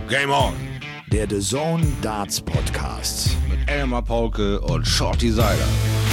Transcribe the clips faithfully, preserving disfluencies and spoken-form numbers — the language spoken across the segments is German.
Game On! Der D A Z N Darts Podcast. Mit Elmar Paulke und Shorty Seiler.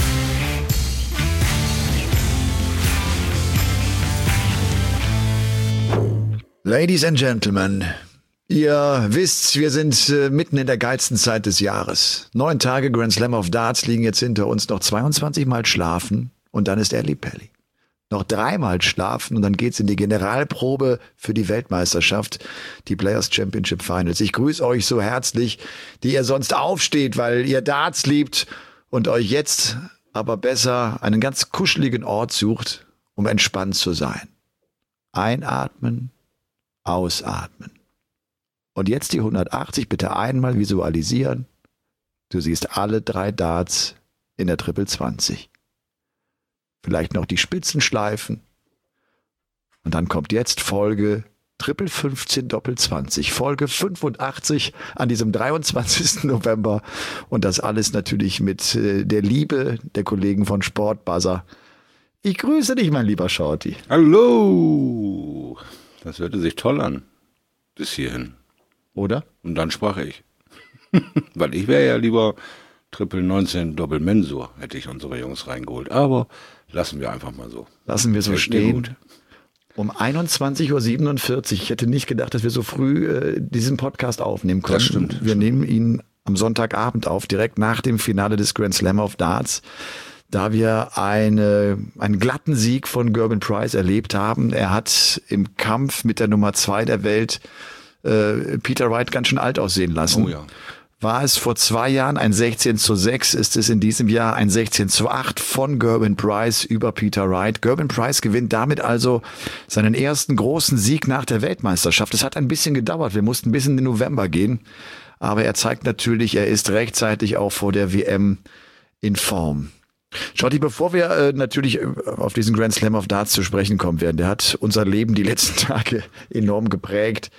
Ladies and Gentlemen, ihr wisst, wir sind äh, mitten in der geilsten Zeit des Jahres. Neun Tage Grand Slam of Darts liegen jetzt hinter uns, noch zweiundzwanzig Mal schlafen und dann ist Ellipelli. Noch dreimal schlafen und dann geht's in die Generalprobe für die Weltmeisterschaft, die Players Championship Finals. Ich grüße euch so herzlich, die ihr sonst aufsteht, weil ihr Darts liebt und euch jetzt aber besser einen ganz kuscheligen Ort sucht, um entspannt zu sein. Einatmen, ausatmen. Und jetzt die hundertachtzig, bitte einmal visualisieren. Du siehst alle drei Darts in der Triple zwanzig. Vielleicht noch die Spitzen schleifen. Und dann kommt jetzt Folge Triple fünfzehn Doppel zwanzig, Folge fünfundachtzig an diesem dreiundzwanzigsten November. Und das alles natürlich mit äh, der Liebe der Kollegen von Sportbuzzer. Ich grüße dich, mein lieber Shorty. Hallo! Das hörte sich toll an. Bis hierhin. Oder? Und dann sprach ich. Weil ich wäre ja lieber Triple neunzehn Doppel Mensur, hätte ich unsere Jungs reingeholt. Aber lassen wir einfach mal so. Lassen wir so Hält mir stehen. gut. Um einundzwanzig Uhr siebenundvierzig. Ich hätte nicht gedacht, dass wir so früh äh, diesen Podcast aufnehmen können. Das stimmt. Wir nehmen ihn am Sonntagabend auf, direkt nach dem Finale des Grand Slam of Darts, da wir eine, einen glatten Sieg von Gerben Price erlebt haben. Er hat im Kampf mit der Nummer zwei der Welt äh, Peter Wright ganz schön alt aussehen lassen. Oh ja. War es vor zwei Jahren ein sechzehn zu sechs, ist es in diesem Jahr ein sechzehn zu acht von Gerben Price über Peter Wright. Gerben Price gewinnt damit also seinen ersten großen Sieg nach der Weltmeisterschaft. Es hat ein bisschen gedauert, wir mussten bis in den November gehen, aber er zeigt natürlich, er ist rechtzeitig auch vor der W M in Form. Shorty, bevor wir äh, natürlich auf diesen Grand Slam of Darts zu sprechen kommen werden, der hat unser Leben die letzten Tage enorm geprägt.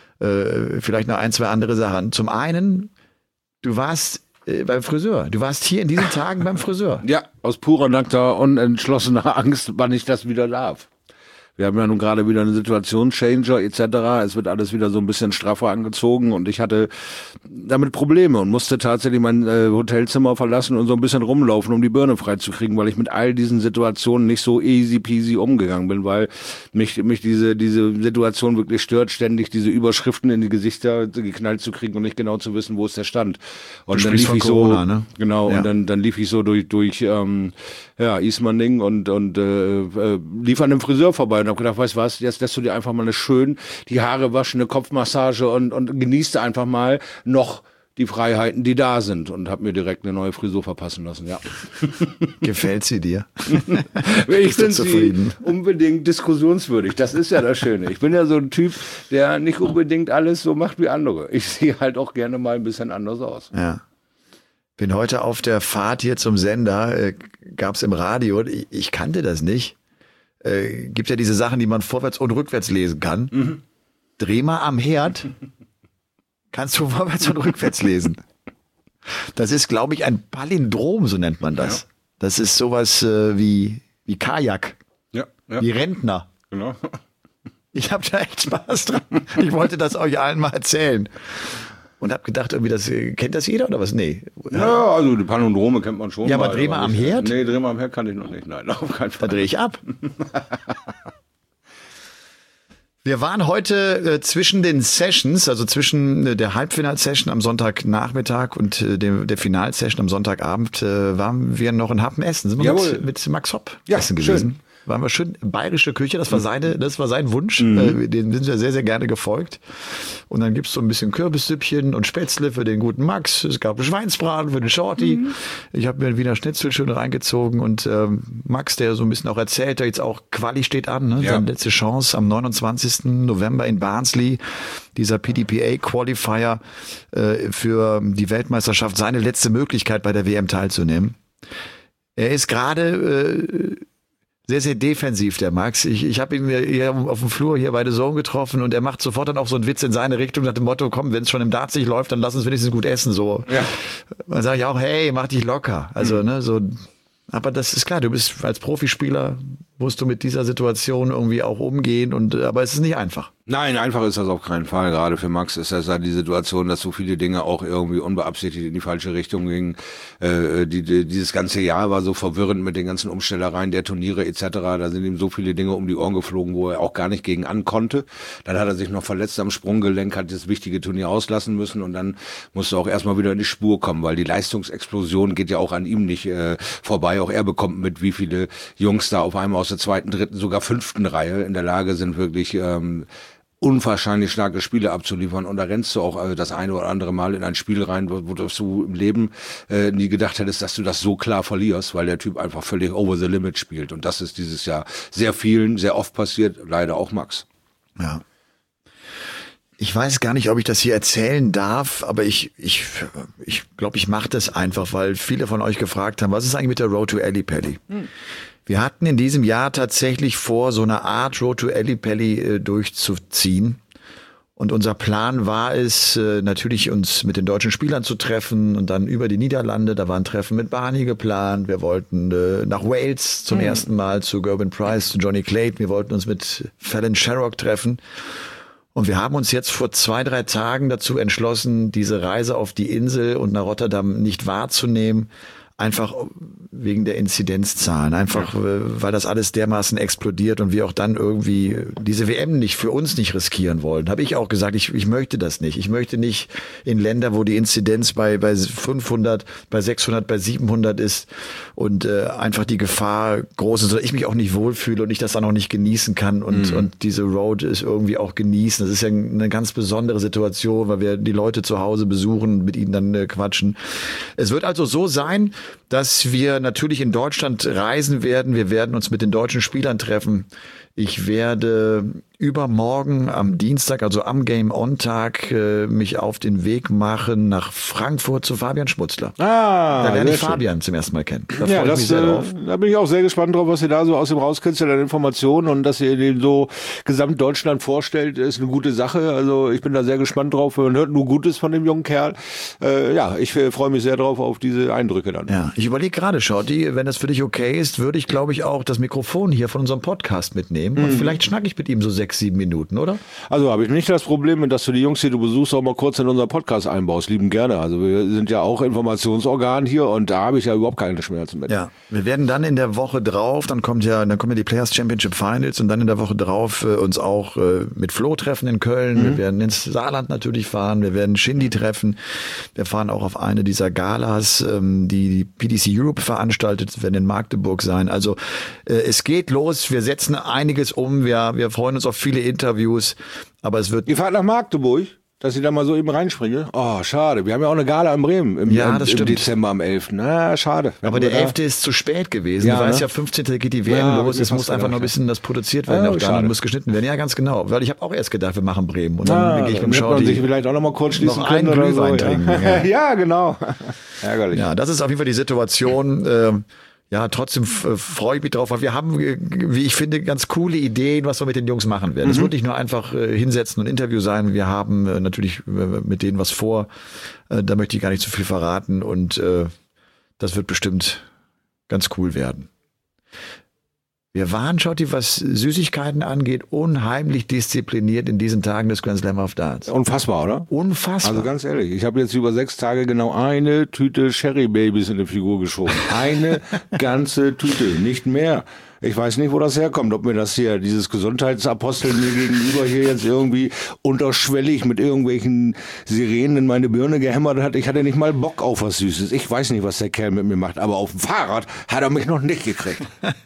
Äh, vielleicht noch ein, zwei andere Sachen. Zum einen, du warst äh, beim Friseur. Du warst hier in diesen Tagen beim Friseur. Ja, aus purer, nackter, unentschlossener Angst, wann ich das wieder darf. Wir haben ja nun gerade wieder einen Situationschanger et cetera. Es wird alles wieder so ein bisschen straffer angezogen und ich hatte damit Probleme und musste tatsächlich mein äh, Hotelzimmer verlassen und so ein bisschen rumlaufen, um die Birne freizukriegen, weil ich mit all diesen Situationen nicht so easy peasy umgegangen bin, weil mich mich diese diese Situation wirklich stört, ständig diese Überschriften in die Gesichter geknallt zu kriegen und nicht genau zu wissen, wo ist der Stand. Und Du dann lief von ich Corona, so, ne? genau, Ja. und dann dann lief ich so durch durch ähm, ja Ismaning und und äh, äh, lief an dem Friseur vorbei. Und hab gedacht, weißt du was, jetzt lässt du dir einfach mal eine schön die Haare waschen, eine Kopfmassage und, und genießt einfach mal noch die Freiheiten, die da sind. Und hab mir direkt eine neue Frisur verpassen lassen, ja. Gefällt sie dir? Ich Bist du finde sie zufrieden? unbedingt diskussionswürdig. Das ist ja das Schöne. Ich bin ja so ein Typ, der nicht unbedingt alles so macht wie andere. Ich sehe halt auch gerne mal ein bisschen anders aus. Ja. Bin heute auf der Fahrt hier zum Sender, äh, gab's im Radio, ich, ich kannte das nicht. Äh, gibt ja diese Sachen, die man vorwärts und rückwärts lesen kann. Mhm. Dreh mal am Herd, kannst du vorwärts und rückwärts lesen. Das ist, glaube ich, ein Palindrom, so nennt man das. Ja. Das ist sowas äh, wie, wie Kajak, Ja, ja, wie Rentner. genau. Ich habe da echt Spaß dran. Ich wollte das euch allen mal erzählen. Und habe gedacht, irgendwie das kennt das jeder oder was? Nee. Ja, also die Palindrome kennt man schon. Ja, aber dreh mal am nicht- Herd? Nee, dreh mal am Herd kann ich noch nicht. Nein, auf keinen Da Fall. drehe ich ab. Wir waren heute äh, zwischen den Sessions, also zwischen äh, der Halbfinal-Session am Sonntagnachmittag und äh, dem, der Final-Session am Sonntagabend, äh, waren wir noch in Happen essen. Sind wir Jawohl. mit, mit Max Hopp Ja, essen schön. gewesen. Waren wir schön bayerische Küche, das war seine, das war sein Wunsch, Mhm. äh, den sind wir sehr, sehr gerne gefolgt. Und dann gibt's so ein bisschen Kürbissüppchen und Spätzle für den guten Max, es gab Schweinsbraten für den Shorty. Mhm. Ich habe mir einen Wiener Schnitzel schön reingezogen und ähm, Max, der so ein bisschen auch erzählt, der jetzt auch Quali steht an, ne? Ja. Seine letzte Chance am neunundzwanzigsten November in Barnsley, dieser P D P A-Qualifier äh, für die Weltmeisterschaft, seine letzte Möglichkeit bei der W M teilzunehmen. Er ist gerade äh, sehr, sehr defensiv, der Max. Ich, ich habe ihn hier auf dem Flur hier bei The Zone getroffen und er macht sofort dann auch so einen Witz in seine Richtung nach dem Motto, komm, wenn es schon im Darts nicht läuft, dann lass uns wenigstens gut essen. So. Ja. Dann sage ich auch, hey, mach dich locker. Also, mhm. ne, so, aber das ist klar, du bist als Profispieler, musst du mit dieser Situation irgendwie auch umgehen. Und aber es ist nicht einfach. Nein, einfach ist das auf keinen Fall. Gerade für Max ist das ja die Situation, dass so viele Dinge auch irgendwie unbeabsichtigt in die falsche Richtung gingen. Äh, die, die, dieses ganze Jahr war so verwirrend mit den ganzen Umstellereien der Turniere et cetera. Da sind ihm so viele Dinge um die Ohren geflogen, wo er auch gar nicht gegen an konnte. Dann hat er sich noch verletzt am Sprunggelenk, hat das wichtige Turnier auslassen müssen und dann musste auch erstmal wieder in die Spur kommen, weil die Leistungsexplosion geht ja auch an ihm nicht äh, vorbei. Auch er bekommt mit, wie viele Jungs da auf einmal aus der zweiten, dritten, sogar fünften Reihe in der Lage sind, wirklich ähm, unwahrscheinlich starke Spiele abzuliefern. Und da rennst du auch also das eine oder andere Mal in ein Spiel rein, wo, wo du im Leben äh, nie gedacht hättest, dass du das so klar verlierst, weil der Typ einfach völlig over the limit spielt. Und das ist dieses Jahr sehr vielen, sehr oft passiert, leider auch Max. Ja. Ich weiß gar nicht, ob ich das hier erzählen darf, aber ich ich ich glaube, ich mache das einfach, weil viele von euch gefragt haben, was ist eigentlich mit der Road to Ellipelli? Hm. Wir hatten in diesem Jahr tatsächlich vor, so eine Art Road to Ellipelli äh, durchzuziehen. Und unser Plan war es, äh, natürlich uns mit den deutschen Spielern zu treffen und dann über die Niederlande. Da war ein Treffen mit Barney geplant. Wir wollten äh, nach Wales zum mhm. ersten Mal zu Gerben Price, zu Johnny Clayton. Wir wollten uns mit Fallon Sherrock treffen. Und wir haben uns jetzt vor zwei, drei Tagen dazu entschlossen, diese Reise auf die Insel und nach Rotterdam nicht wahrzunehmen. Einfach wegen der Inzidenzzahlen, einfach ja. weil das alles dermaßen explodiert und wir auch dann irgendwie diese W M nicht für uns nicht riskieren wollen. Habe ich auch gesagt, ich, ich möchte das nicht. Ich möchte nicht in Länder, wo die Inzidenz bei bei fünfhundert, bei sechshundert, bei siebenhundert ist und äh, einfach die Gefahr groß ist, dass ich mich auch nicht wohlfühle und ich das dann auch nicht genießen kann und mhm. und diese Road ist irgendwie auch genießen. Das ist ja eine ganz besondere Situation, weil wir die Leute zu Hause besuchen, mit ihnen dann äh, quatschen. Es wird also so sein, dass wir natürlich in Deutschland reisen werden. Wir werden uns mit den deutschen Spielern treffen. Ich werde übermorgen am Dienstag, also am Game-On-Tag, äh, mich auf den Weg machen nach Frankfurt zu Fabian Schmutzler. Ah, da lerne ich Fabian schön. zum ersten Mal kennen. Da ja, freue das, ich mich sehr drauf. Äh, da bin ich auch sehr gespannt drauf, was ihr da so aus dem rauskitzelt an Informationen und dass ihr den so Gesamtdeutschland vorstellt, ist eine gute Sache. Also ich bin da sehr gespannt drauf. Man hört nur Gutes von dem jungen Kerl. Äh, ja, ich äh, freue mich sehr drauf auf diese Eindrücke dann. Ja, ich überlege gerade, Shorty, wenn das für dich okay ist, würde ich, glaube ich, auch das Mikrofon hier von unserem Podcast mitnehmen. Und mhm. vielleicht schnacke ich mit ihm so sechs, sieben Minuten, oder? Also habe ich nicht das Problem mit, dass du die Jungs, die du besuchst, auch mal kurz in unseren Podcast einbaust. Lieben gerne. Also wir sind ja auch Informationsorgan hier und da habe ich ja überhaupt keine Schmerzen mit. Ja, wir werden dann in der Woche drauf, dann kommt ja, dann kommen ja die Players Championship Finals und dann in der Woche drauf äh, uns auch äh, mit Flo treffen in Köln. Mhm. Wir werden ins Saarland natürlich fahren. Wir werden Shindy treffen. Wir fahren auch auf eine dieser Galas, ähm, die die P D C Europe veranstaltet, werden in Magdeburg sein. Also äh, es geht los. Wir setzen einiges um. Wir, wir freuen uns auf viele Interviews, aber es wird... Ihr fahrt nach Magdeburg, dass ich da mal so eben reinspringe? Oh, schade. Wir haben ja auch eine Gala in Bremen im, ja, im, das im stimmt. Dezember am elften. Na, schade. Aber der elfte ist zu spät gewesen. Ja, du weißt ne? ja, fünfzehnten geht die W M ja, los. Es muss einfach noch ein bisschen das produziert werden. Ja, auch da muss geschnitten werden. Ja, ganz genau. Weil ich habe auch erst gedacht, wir machen Bremen. Und dann ah, gehe ich dann mit dem man Shorty sich vielleicht auch noch mal kurz schließen noch einen können Glühwein oder so. trinken. Ja, ja genau. Ärgerlich. Ja, das ist auf jeden Fall die Situation. Äh, Ja, trotzdem f- freue ich mich drauf, weil wir haben, wie ich finde, ganz coole Ideen, was wir mit den Jungs machen werden. Es mhm. wird nicht nur einfach äh, hinsetzen und Interview sein. Wir haben äh, natürlich äh, mit denen was vor. Äh, da möchte ich gar nicht zu viel verraten und äh, das wird bestimmt ganz cool werden. Wir waren, Schotti, was Süßigkeiten angeht, unheimlich diszipliniert in diesen Tagen des Grand Slam of Darts. Unfassbar, oder? Unfassbar. Also ganz ehrlich, ich habe jetzt über sechs Tage genau eine Tüte Cherry Babys in die Figur geschoben. Eine ganze Tüte, nicht mehr. Ich weiß nicht, wo das herkommt, ob mir das hier, dieses Gesundheitsapostel mir gegenüber hier jetzt irgendwie unterschwellig mit irgendwelchen Sirenen in meine Birne gehämmert hat. Ich hatte nicht mal Bock auf was Süßes. Ich weiß nicht, was der Kerl mit mir macht, aber auf dem Fahrrad hat er mich noch nicht gekriegt.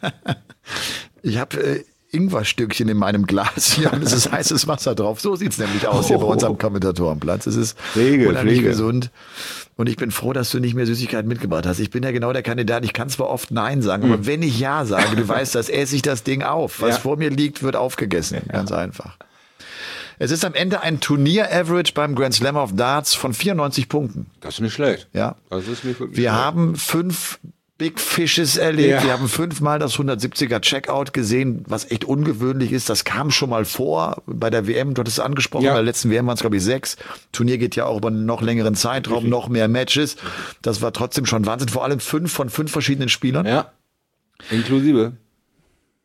Ich habe äh, Ingwerstückchen in meinem Glas hier und es ist heißes Wasser drauf. So sieht's nämlich aus hier bei uns am Kommentatorenplatz. Es ist Pflege, unheimlich Pflege. gesund. Und ich bin froh, dass du nicht mehr Süßigkeiten mitgebracht hast. Ich bin ja genau der Kandidat. Ich kann zwar oft Nein sagen, aber wenn ich Ja sage, du weißt, das esse ich das Ding auf. Was Ja. vor mir liegt, wird aufgegessen. Ganz einfach. Es ist am Ende ein Turnier-Average beim Grand Slam of Darts von vierundneunzig Punkten. Das ist nicht schlecht. Ja. Das ist nicht wirklich Wir schlecht. haben fünf Big Fishes erlebt. Ja. Wir haben fünfmal das hundertsiebziger Checkout gesehen, was echt ungewöhnlich ist. Das kam schon mal vor bei der W M. Du hattest es angesprochen. Ja. Bei der letzten W M waren es, glaube ich, sechs. Turnier geht ja auch über einen noch längeren Zeitraum, noch mehr Matches. Das war trotzdem schon Wahnsinn. Vor allem fünf von fünf verschiedenen Spielern. Ja, inklusive.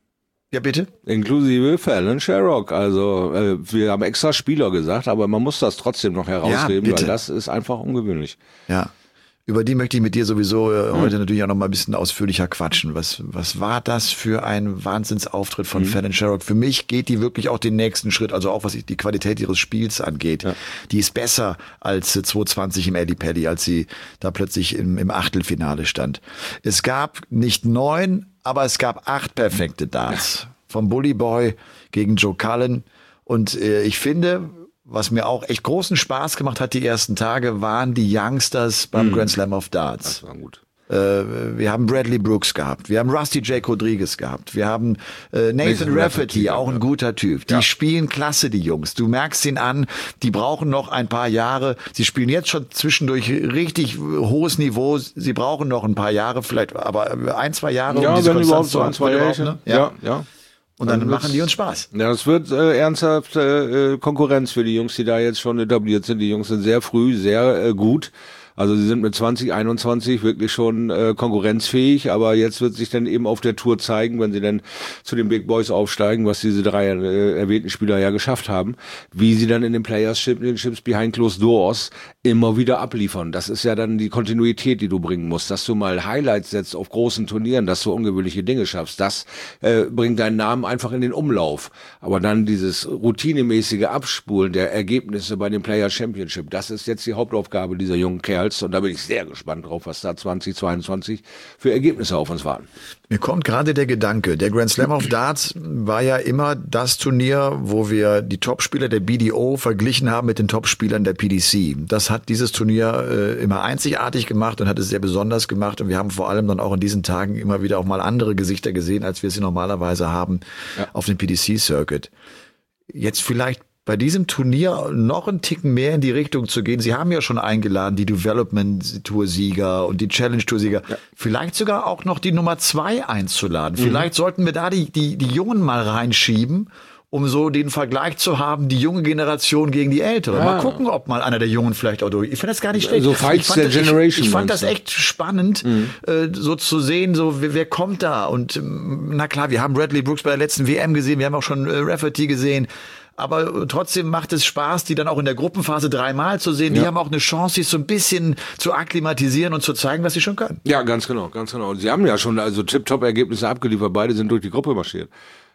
Ja, bitte? Inklusive Fallon Sherrock. Also äh, wir haben extra Spieler gesagt, aber man muss das trotzdem noch herausheben, ja, weil das ist einfach ungewöhnlich. Ja. Über die möchte ich mit dir sowieso äh, mhm. heute natürlich auch noch mal ein bisschen ausführlicher quatschen. Was, was war das für ein Wahnsinnsauftritt von mhm. Fallon Sherrock? Für mich geht die wirklich auch den nächsten Schritt, also auch was die Qualität ihres Spiels angeht. Ja. Die ist besser als äh, zwanzig zwanzig im Eddie Paddy, als sie da plötzlich im, im Achtelfinale stand. Es gab nicht neun, aber es gab acht perfekte Darts. Ja. Vom Bully Boy gegen Joe Cullen. Und äh, ich finde, was mir auch echt großen Spaß gemacht hat die ersten Tage, waren die Youngsters beim mm. Grand Slam of Darts. Das war gut. Äh, wir haben Bradley Brooks gehabt, wir haben Rusty Jake Rodriguez gehabt, wir haben äh, Nathan, Nathan Rafferty, auch ein guter Typ. Die ja. spielen klasse, die Jungs. Du merkst ihn an, die brauchen noch ein paar Jahre. Sie spielen jetzt schon zwischendurch richtig hohes Niveau. Sie brauchen noch ein paar Jahre, vielleicht, aber ein, zwei Jahre. Ja, um diese wenn überhaupt so ein, zwei Jahre. Ne? Ja, ja. ja. Und dann, dann machen die uns Spaß. Ja, es wird äh, ernsthafte äh, Konkurrenz für die Jungs, die da jetzt schon etabliert sind. Die Jungs sind sehr früh, sehr äh, gut. Also sie sind mit zwanzig einundzwanzig wirklich schon äh, konkurrenzfähig, aber jetzt wird sich dann eben auf der Tour zeigen, wenn sie dann zu den Big Boys aufsteigen, was diese drei äh, erwähnten Spieler ja geschafft haben, wie sie dann in den Players Championships behind closed doors immer wieder abliefern. Das ist ja dann die Kontinuität, die du bringen musst, dass du mal Highlights setzt auf großen Turnieren, dass du ungewöhnliche Dinge schaffst. Das äh, bringt deinen Namen einfach in den Umlauf. Aber dann dieses routinemäßige Abspulen der Ergebnisse bei den Players Championship, das ist jetzt die Hauptaufgabe dieser jungen Kerls. Und da bin ich sehr gespannt drauf, was da zwanzig zweiundzwanzig für Ergebnisse auf uns warten. Mir kommt gerade der Gedanke, der Grand Slam of Darts war ja immer das Turnier, wo wir die Topspieler der B D O verglichen haben mit den Topspielern der P D C. Das hat dieses Turnier äh, immer einzigartig gemacht und hat es sehr besonders gemacht. Und wir haben vor allem dann auch in diesen Tagen immer wieder auch mal andere Gesichter gesehen, als wir sie normalerweise haben ja. auf dem P D C-Circuit. Jetzt vielleicht bei diesem Turnier noch einen Ticken mehr in die Richtung zu gehen. Sie haben ja schon eingeladen, die Development-Tour-Sieger und die Challenge-Tour-Sieger. Ja. Vielleicht sogar auch noch die Nummer zwei einzuladen. Mhm. Vielleicht sollten wir da die, die, die Jungen mal reinschieben, um so den Vergleich zu haben, die junge Generation gegen die ältere. Ja. Mal gucken, ob mal einer der Jungen vielleicht auch durch. Ich finde das gar nicht schlecht. So Fights der Generation. Ich, ich fand das echt spannend, mhm. äh, so zu sehen, so wer, wer kommt da. Und na klar, wir haben Bradley Brooks bei der letzten W M gesehen, wir haben auch schon äh, Rafferty gesehen. Aber trotzdem macht es Spaß, die dann auch in der Gruppenphase dreimal zu sehen. Die ja. haben auch eine Chance, sich so ein bisschen zu akklimatisieren und zu zeigen, was sie schon können. Ja, ganz genau, ganz genau. Und sie haben ja schon also Tip-Top-Ergebnisse abgeliefert. Beide sind durch die Gruppe marschiert.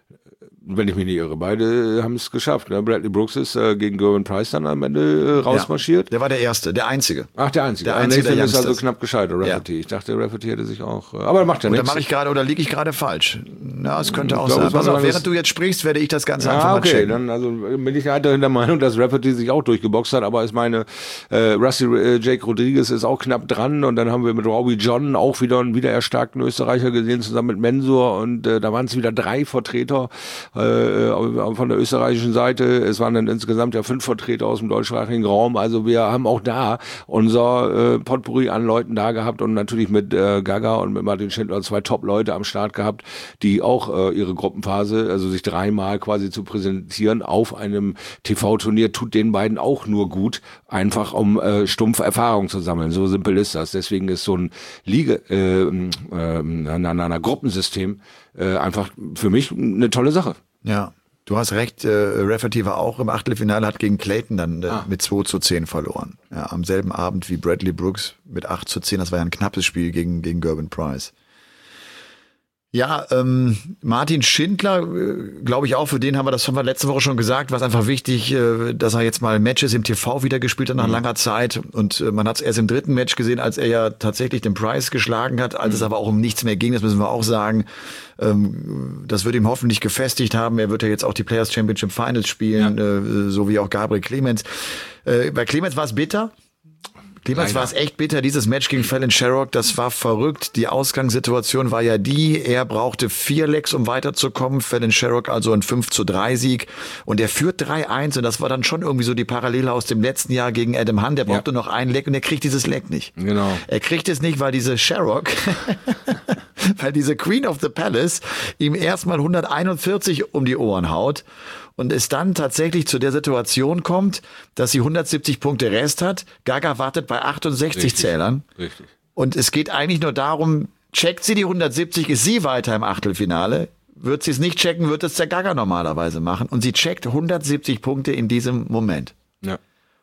Wenn ich mich nicht irre, beide haben es geschafft. Ne? Bradley Brooks ist äh, gegen Gervin Price dann am Ende äh, rausmarschiert. Ja, der war der Erste, der Einzige. Ach, der Einzige. Der Einzige Nathan der ist also knapp gescheitert, Rafferty. Ja. Ich dachte, Rafferty hätte sich auch... Äh, aber macht ja nichts. Oder mache ich gerade, oder liege ich gerade falsch? Na, es könnte auch sein. Pass auf, während du jetzt sprichst, werde ich das Ganze ja, einfach okay. mal checken. Dann also bin ich weiterhin der Meinung, dass Rafferty sich auch durchgeboxt hat, aber ich meine, äh, Rusty äh, Jake Rodriguez ist auch knapp dran und dann haben wir mit Robbie John auch wieder einen wieder erstarkten Österreicher gesehen, zusammen mit Mensur und äh, da waren es wieder drei Vertreter äh, von der österreichischen Seite. Es waren dann insgesamt ja fünf Vertreter aus dem deutschsprachigen Raum. Also wir haben auch da unser äh, Potpourri an Leuten da gehabt und natürlich mit äh, Gaga und mit Martin Schindler zwei Top-Leute am Start gehabt, die auch äh, ihre Gruppenphase, also sich dreimal quasi zu präsentieren auf einem T V-Turnier, tut den beiden auch nur gut, einfach um äh, stumpf Erfahrung zu sammeln. So simpel ist das. Deswegen ist so ein Liga, äh, äh, ein, ein Gruppensystem äh, einfach für mich eine tolle Sache. Ja. Du hast recht, äh, Rafferty war auch im Achtelfinale, hat gegen Clayton dann äh, ah. mit zwei zu zehn verloren. Ja, am selben Abend wie Bradley Brooks mit acht zu zehn, das war ja ein knappes Spiel gegen, gegen Gervin Price. Ja, ähm, Martin Schindler, äh, glaube ich auch, für den haben wir, das haben wir letzte Woche schon gesagt, war es einfach wichtig, äh, dass er jetzt mal Matches im T V wieder gespielt hat nach mhm. langer Zeit. Und äh, man hat es erst im dritten Match gesehen, als er ja tatsächlich den Price geschlagen hat, als mhm. es aber auch um nichts mehr ging, das müssen wir auch sagen. Ähm, das wird ihm hoffentlich gefestigt haben. Er wird ja jetzt auch die Players Championship Finals spielen, ja. äh, so wie auch Gabriel Clemens. Äh, bei Clemens war es bitter. Clemens war es echt bitter, dieses Match gegen Fallon Sherrock, das war verrückt. Die Ausgangssituation war ja die, er brauchte vier Lecks, um weiterzukommen. Fallon Sherrock also ein fünf zu drei Sieg. Und er führt drei eins und das war dann schon irgendwie so die Parallele aus dem letzten Jahr gegen Adam Hunt. Der brauchte ja. noch ein Leck und er kriegt dieses Leck nicht. Genau. Er kriegt es nicht, weil diese Sherrock, weil diese Queen of the Palace ihm erstmal hunderteinundvierzig um die Ohren haut. Und es dann tatsächlich zu der Situation kommt, dass sie hundertsiebzig Punkte Rest hat. Gaga wartet bei achtundsechzig Richtig. Zählern. Richtig. Und es geht eigentlich nur darum, checkt sie die hundertsiebzig, ist sie weiter im Achtelfinale. wird sie es nicht checken, wird es der Gaga normalerweise machen. Und sie checkt hundertsiebzig Punkte in diesem Moment. Ja.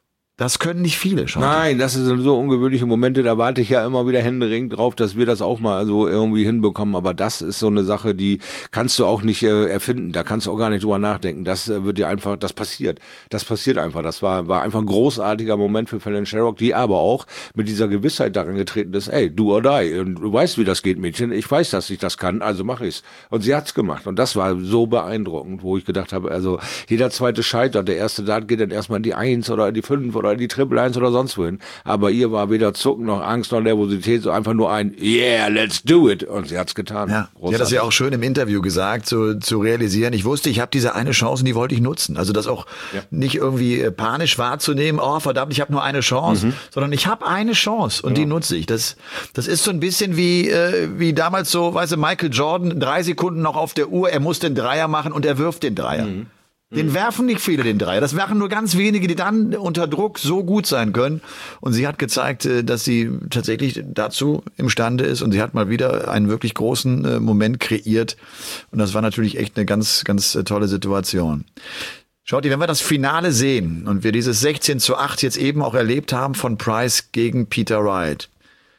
Das können nicht viele schon. Nein, das sind so ungewöhnliche Momente, da warte ich ja immer wieder händeringend drauf, dass wir das auch mal so irgendwie hinbekommen. Aber das ist so eine Sache, die kannst du auch nicht äh, erfinden. Da kannst du auch gar nicht drüber nachdenken. Das äh, wird dir einfach, das passiert. Das passiert einfach. Das war, war einfach ein großartiger Moment für Fallon Sherrock, die aber auch mit dieser Gewissheit daran getreten ist, ey, do or die. Und du weißt, wie das geht, Mädchen. Ich weiß, dass ich das kann, also mache ich's. Und sie hat's gemacht. Und das war so beeindruckend, wo ich gedacht habe, also jeder zweite scheitert. Der erste Dart geht dann erstmal in die Eins oder in die Fünf oder in die Triple Eins oder sonst wohin. Aber ihr war weder Zucken noch Angst noch Nervosität, so einfach nur ein Yeah, let's do it. Und sie hat's getan. Ja, sie hat das ja auch schön im Interview gesagt, so, zu realisieren. Ich wusste, ich habe diese eine Chance und die wollte ich nutzen. Also das auch ja. nicht irgendwie äh, panisch wahrzunehmen, oh verdammt, ich habe nur eine Chance, mhm. sondern ich habe eine Chance und ja. die nutze ich. Das, das ist so ein bisschen wie, äh, wie damals so, weißt du, Michael Jordan, drei Sekunden noch auf der Uhr, er muss den Dreier machen und er wirft den Dreier. Mhm. Den werfen nicht viele, den Dreier. Das werfen nur ganz wenige, die dann unter Druck so gut sein können. Und sie hat gezeigt, dass sie tatsächlich dazu imstande ist. Und sie hat mal wieder einen wirklich großen Moment kreiert. Und das war natürlich echt eine ganz, ganz tolle Situation. Schaut ihr, wenn wir das Finale sehen und wir dieses sechzehn zu acht jetzt eben auch erlebt haben von Price gegen Peter Wright,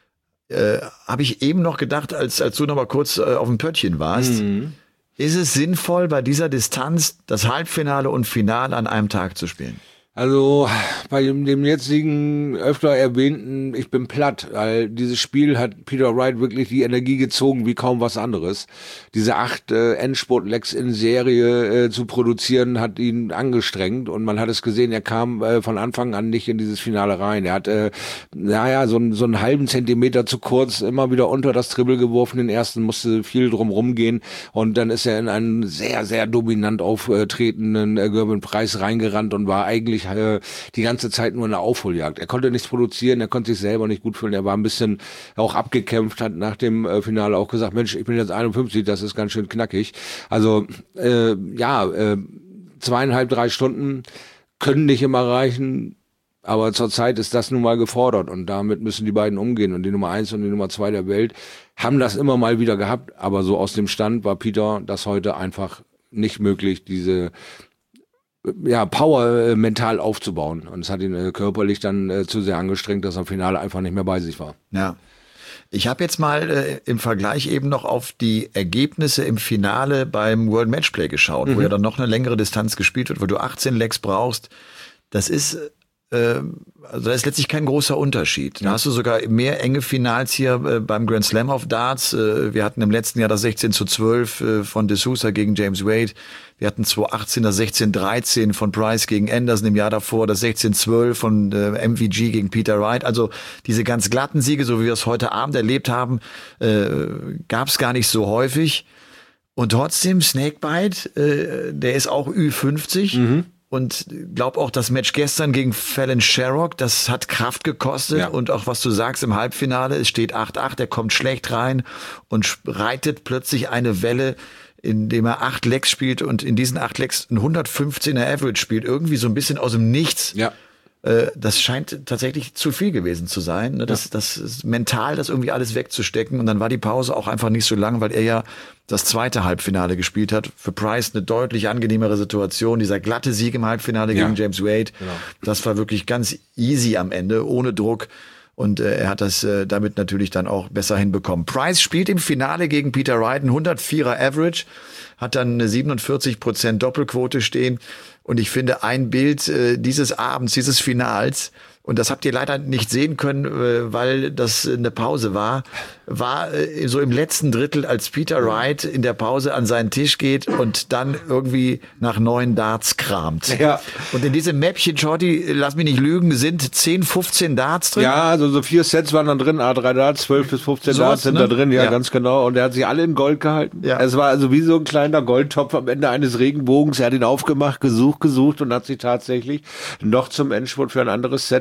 äh, habe ich eben noch gedacht, als, als du noch mal kurz äh, auf dem Pöttchen warst, mhm. ist es sinnvoll, bei dieser Distanz das Halbfinale und Finale an einem Tag zu spielen? Also bei dem, dem jetzigen öfter erwähnten, ich bin platt, weil dieses Spiel hat Peter Wright wirklich die Energie gezogen wie kaum was anderes. Diese acht äh, Endspurt-Lecks in Serie äh, zu produzieren, hat ihn angestrengt und man hat es gesehen, er kam äh, von Anfang an nicht in dieses Finale rein. Er hat, äh, naja, so, so einen halben Zentimeter zu kurz immer wieder unter das Triple geworfen, den ersten musste viel drum rumgehen und dann ist er in einen sehr, sehr dominant auftretenden äh, Gerben Price reingerannt und war eigentlich die ganze Zeit nur eine Aufholjagd. Er konnte nichts produzieren, er konnte sich selber nicht gut fühlen, er war ein bisschen auch abgekämpft, hat nach dem äh, Finale auch gesagt, Mensch, ich bin jetzt einundfünfzig, das ist ganz schön knackig. Also äh, ja, äh, zweieinhalb, drei Stunden können nicht immer reichen, aber zurzeit ist das nun mal gefordert und damit müssen die beiden umgehen und die Nummer eins und die Nummer zwei der Welt haben das immer mal wieder gehabt, aber so aus dem Stand war Peter das heute einfach nicht möglich, diese ja, Power äh, mental aufzubauen. Und es hat ihn äh, körperlich dann äh, zu sehr angestrengt, dass er im Finale einfach nicht mehr bei sich war. Ja. Ich habe jetzt mal äh, im Vergleich eben noch auf die Ergebnisse im Finale beim World Matchplay geschaut, mhm. wo ja dann noch eine längere Distanz gespielt wird, wo du achtzehn Lecks brauchst. Das ist äh, also da ist letztlich kein großer Unterschied. Da ja. hast du sogar mehr enge Finals hier äh, beim Grand Slam of Darts. Äh, wir hatten im letzten Jahr das sechzehn zu zwölf äh, von De Sousa gegen James Wade. Wir hatten zweitausendachtzehn das sechzehn dreizehn von Price gegen Anderson, im Jahr davor das sechzehn zwölf von äh, M V G gegen Peter Wright. Also diese ganz glatten Siege, so wie wir es heute Abend erlebt haben, äh, gab es gar nicht so häufig. Und trotzdem, Snakebite, äh, der ist auch Ü fünfzig. Mhm. Und glaub auch, das Match gestern gegen Fallon Sherrock, das hat Kraft gekostet. Ja. Und auch was du sagst im Halbfinale, es steht acht acht, er kommt schlecht rein und reitet plötzlich eine Welle, indem er acht Lecks spielt und in diesen acht Lecks ein hundertfünfzehner Average spielt. Irgendwie so ein bisschen aus dem Nichts. Ja. Das scheint tatsächlich zu viel gewesen zu sein. Das, ja. das ist mental, das irgendwie alles wegzustecken. Und dann war die Pause auch einfach nicht so lang, weil er ja das zweite Halbfinale gespielt hat. Für Price eine deutlich angenehmere Situation. Dieser glatte Sieg im Halbfinale ja. gegen James Wade. Genau. Das war wirklich ganz easy am Ende, ohne Druck. Und äh, er hat das äh, damit natürlich dann auch besser hinbekommen. Price spielt im Finale gegen Peter Wright ein hundertvierer Average, hat dann eine siebenundvierzig Prozent Doppelquote stehen. Und ich finde, ein Bild äh, dieses Abends, dieses Finals, und das habt ihr leider nicht sehen können, äh, weil das eine Pause war, war äh, so im letzten Drittel, als Peter Wright in der Pause an seinen Tisch geht und dann irgendwie nach neuen Darts kramt. Ja. Und in diesem Mäppchen, Shorty, lass mich nicht lügen, sind zehn, fünfzehn Darts drin. Ja, also so vier Sets waren da drin, A drei Darts, zwölf bis fünfzehn so Darts sind ne? da drin, ja, ja, ganz genau. Und er hat sie alle in Gold gehalten. Ja. Es war also wie so ein kleiner Goldtopf am Ende eines Regenbogens. Er hat ihn aufgemacht, gesucht, gesucht und hat sich tatsächlich noch zum Endspurt für ein anderes Set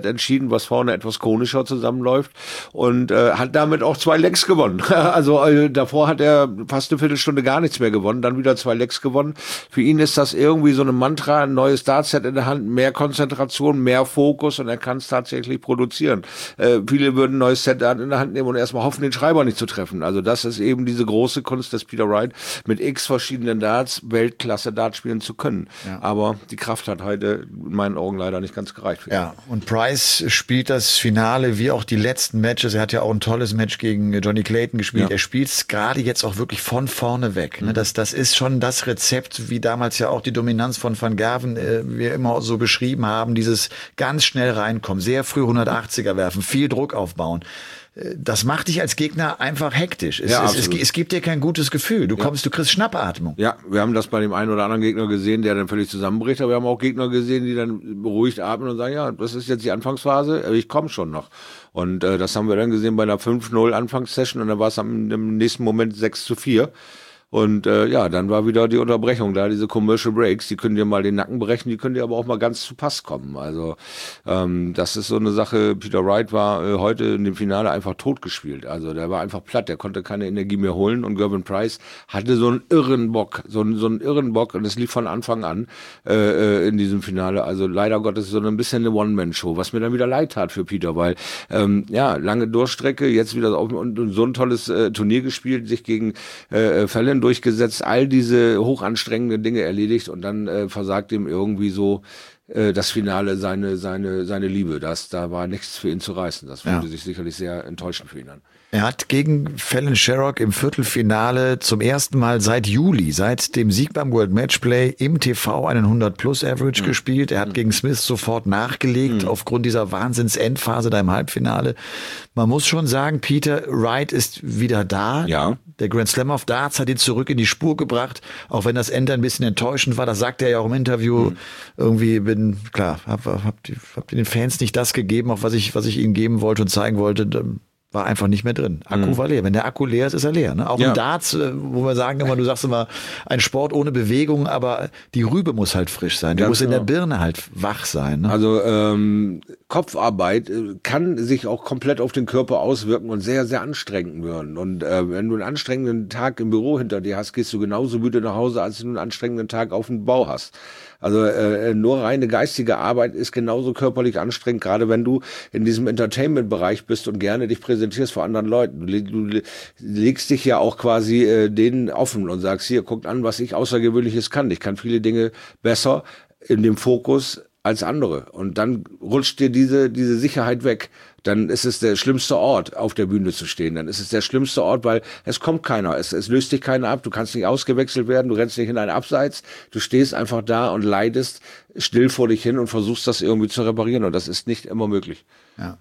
entschieden, was vorne etwas konischer zusammenläuft und äh, hat damit auch zwei Legs gewonnen. Also äh, davor hat er fast eine Viertelstunde gar nichts mehr gewonnen, dann wieder zwei Legs gewonnen. Für ihn ist das irgendwie so ein Mantra, ein neues Dartset in der Hand, mehr Konzentration, mehr Fokus und er kann es tatsächlich produzieren. Äh, viele würden ein neues Set in der Hand nehmen und erstmal hoffen, den Schreiber nicht zu treffen. Also das ist eben diese große Kunst des Peter Wright, mit x verschiedenen Darts Weltklasse Darts spielen zu können. Ja. Aber die Kraft hat heute in meinen Augen leider nicht ganz gereicht. Für ihn. Ja, und Price spielt das Finale wie auch die letzten Matches. Er hat ja auch ein tolles Match gegen Johnny Clayton gespielt. Ja. Er spielt es gerade jetzt auch wirklich von vorne weg. Mhm. Das, das ist schon das Rezept, wie damals ja auch die Dominanz von Van Gerwen äh, wir immer so beschrieben haben. Dieses ganz schnell reinkommen, sehr früh hundertachtziger werfen, viel Druck aufbauen. Das macht dich als Gegner einfach hektisch. Es, ja, es, es, es gibt dir kein gutes Gefühl. Du kommst, ja. du kriegst Schnappatmung. Ja, wir haben das bei dem einen oder anderen Gegner gesehen, der dann völlig zusammenbricht. Aber wir haben auch Gegner gesehen, die dann beruhigt atmen und sagen, ja, das ist jetzt die Anfangsphase, ich komme schon noch. Und äh, das haben wir dann gesehen bei einer fünf null Anfangssession und dann war es im nächsten Moment sechs zu vier. Und äh, ja, dann war wieder die Unterbrechung da, diese Commercial Breaks, die können dir mal den Nacken brechen, die können dir aber auch mal ganz zu Pass kommen. Also ähm, das ist so eine Sache, Peter Wright war äh, heute in dem Finale einfach totgespielt. Also der war einfach platt, der konnte keine Energie mehr holen und Gervin Price hatte so einen irren Bock, so einen, so einen irren Bock und das lief von Anfang an äh, in diesem Finale. Also leider Gottes so ein bisschen eine One-Man-Show, was mir dann wieder leid tat für Peter, weil ähm, ja, lange Durchstrecke, jetzt wieder auf, und, und so ein tolles äh, Turnier gespielt, sich gegen äh, Fallon durchgesetzt, all diese hochanstrengenden Dinge erledigt und dann äh, versagt ihm irgendwie so äh, das Finale seine seine seine Liebe. Das, da war nichts für ihn zu reißen. Das fühlte ja. sich sicherlich sehr enttäuschend für ihn an. Er hat gegen Fallon Sherrock im Viertelfinale zum ersten Mal seit Juli, seit dem Sieg beim World Matchplay im T V einen hundert plus Average mhm. gespielt. Er hat mhm. gegen Smith sofort nachgelegt, mhm. aufgrund dieser Wahnsinns-Endphase da im Halbfinale. Man muss schon sagen, Peter Wright ist wieder da. Ja. Der Grand Slam of Darts hat ihn zurück in die Spur gebracht, auch wenn das Ende ein bisschen enttäuschend war. Das sagt er ja auch im Interview. Mhm. Irgendwie bin, klar, hab, hab, hab, hab den Fans nicht das gegeben, auch was ich, was ich ihnen geben wollte und zeigen wollte. War einfach nicht mehr drin. Akku mhm. war leer. Wenn der Akku leer ist, ist er leer. Ne? Auch ja. im Darts, wo wir sagen immer, du sagst immer, ein Sport ohne Bewegung, aber die Rübe muss halt frisch sein. Die Ganz muss genau. in der Birne halt wach sein. Ne? Also ähm, Kopfarbeit kann sich auch komplett auf den Körper auswirken und sehr, sehr anstrengend werden. Und äh, wenn du einen anstrengenden Tag im Büro hinter dir hast, gehst du genauso müde nach Hause, als du einen anstrengenden Tag auf dem Bau hast. Also äh, nur reine geistige Arbeit ist genauso körperlich anstrengend, gerade wenn du in diesem Entertainment-Bereich bist und gerne dich präsentierst vor anderen Leuten. Du, du legst dich ja auch quasi äh, denen offen und sagst, hier, guckt an, was ich Außergewöhnliches kann. Ich kann viele Dinge besser in dem Fokus als andere. Und dann rutscht dir diese diese Sicherheit weg. Dann ist es der schlimmste Ort, auf der Bühne zu stehen. Dann ist es der schlimmste Ort, weil es kommt keiner. Es, es löst dich keiner ab. Du kannst nicht ausgewechselt werden. Du rennst nicht in ein Abseits. Du stehst einfach da und leidest still vor dich hin und versuchst das irgendwie zu reparieren. Und das ist nicht immer möglich. Ja.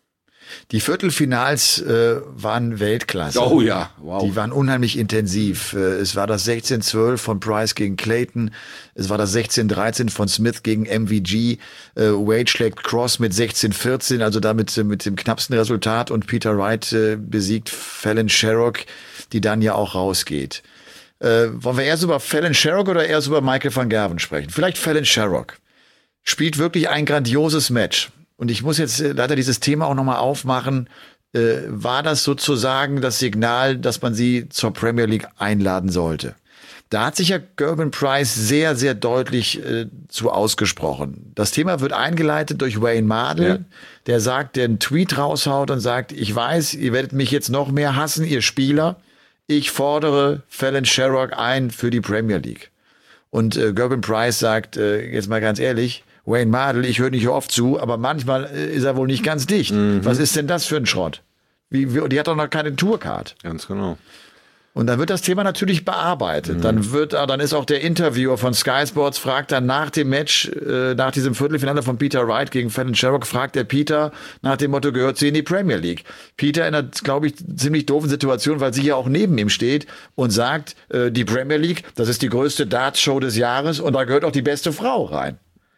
Die Viertelfinals äh, waren Weltklasse. Oh ja, wow. Die waren unheimlich intensiv. Äh, es war das sechzehn zwölf von Price gegen Clayton. Es war das sechzehn dreizehn von Smith gegen M V G. Äh, Wade schlägt Cross mit sechzehn vierzehn, also damit äh, mit dem knappsten Resultat. Und Peter Wright äh, besiegt Fallon Sherrock, die dann ja auch rausgeht. Äh, wollen wir erst über Fallon Sherrock oder erst über Michael van Gerwen sprechen? Vielleicht Fallon Sherrock. Spielt wirklich ein grandioses Match. Und ich muss jetzt leider dieses Thema auch nochmal aufmachen. Äh, war das sozusagen das Signal, dass man sie zur Premier League einladen sollte? Da hat sich ja Gervin Price sehr, sehr deutlich äh, zu ausgesprochen. Das Thema wird eingeleitet durch Wayne Mardle, ja. der sagt, der einen Tweet raushaut und sagt, ich weiß, ihr werdet mich jetzt noch mehr hassen, ihr Spieler. Ich fordere Fallon Sherrock ein für die Premier League. Und äh, Gervin Price sagt, äh, jetzt mal ganz ehrlich, Wayne Mardle, ich höre nicht oft zu, aber manchmal ist er wohl nicht ganz dicht. Mhm. Was ist denn das für ein Schrott? Wie, wie, die hat doch noch keine Tourcard. Ganz genau. Und dann wird das Thema natürlich bearbeitet. Mhm. Dann wird, dann ist auch der Interviewer von Sky Sports, fragt dann nach dem Match, äh, nach diesem Viertelfinale von Peter Wright gegen Fallon Sherrock, fragt der Peter nach dem Motto, gehört sie in die Premier League? Peter in einer, glaube ich, ziemlich doofen Situation, weil sie ja auch neben ihm steht und sagt, äh, die Premier League, das ist die größte Darts-Show des Jahres und da gehört auch die beste Frau rein.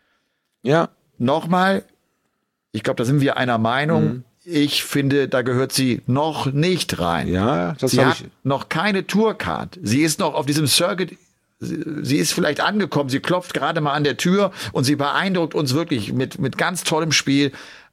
Ja. Nochmal, ich glaube, da sind wir einer Meinung. Mhm. Ich finde, da gehört sie noch nicht rein. Ja, das sie habe hat ich. noch keine Tourcard. Sie ist noch auf diesem Circuit. Sie, sie ist vielleicht angekommen. Sie klopft gerade mal an der Tür und sie beeindruckt uns wirklich mit, mit ganz tollem Spiel.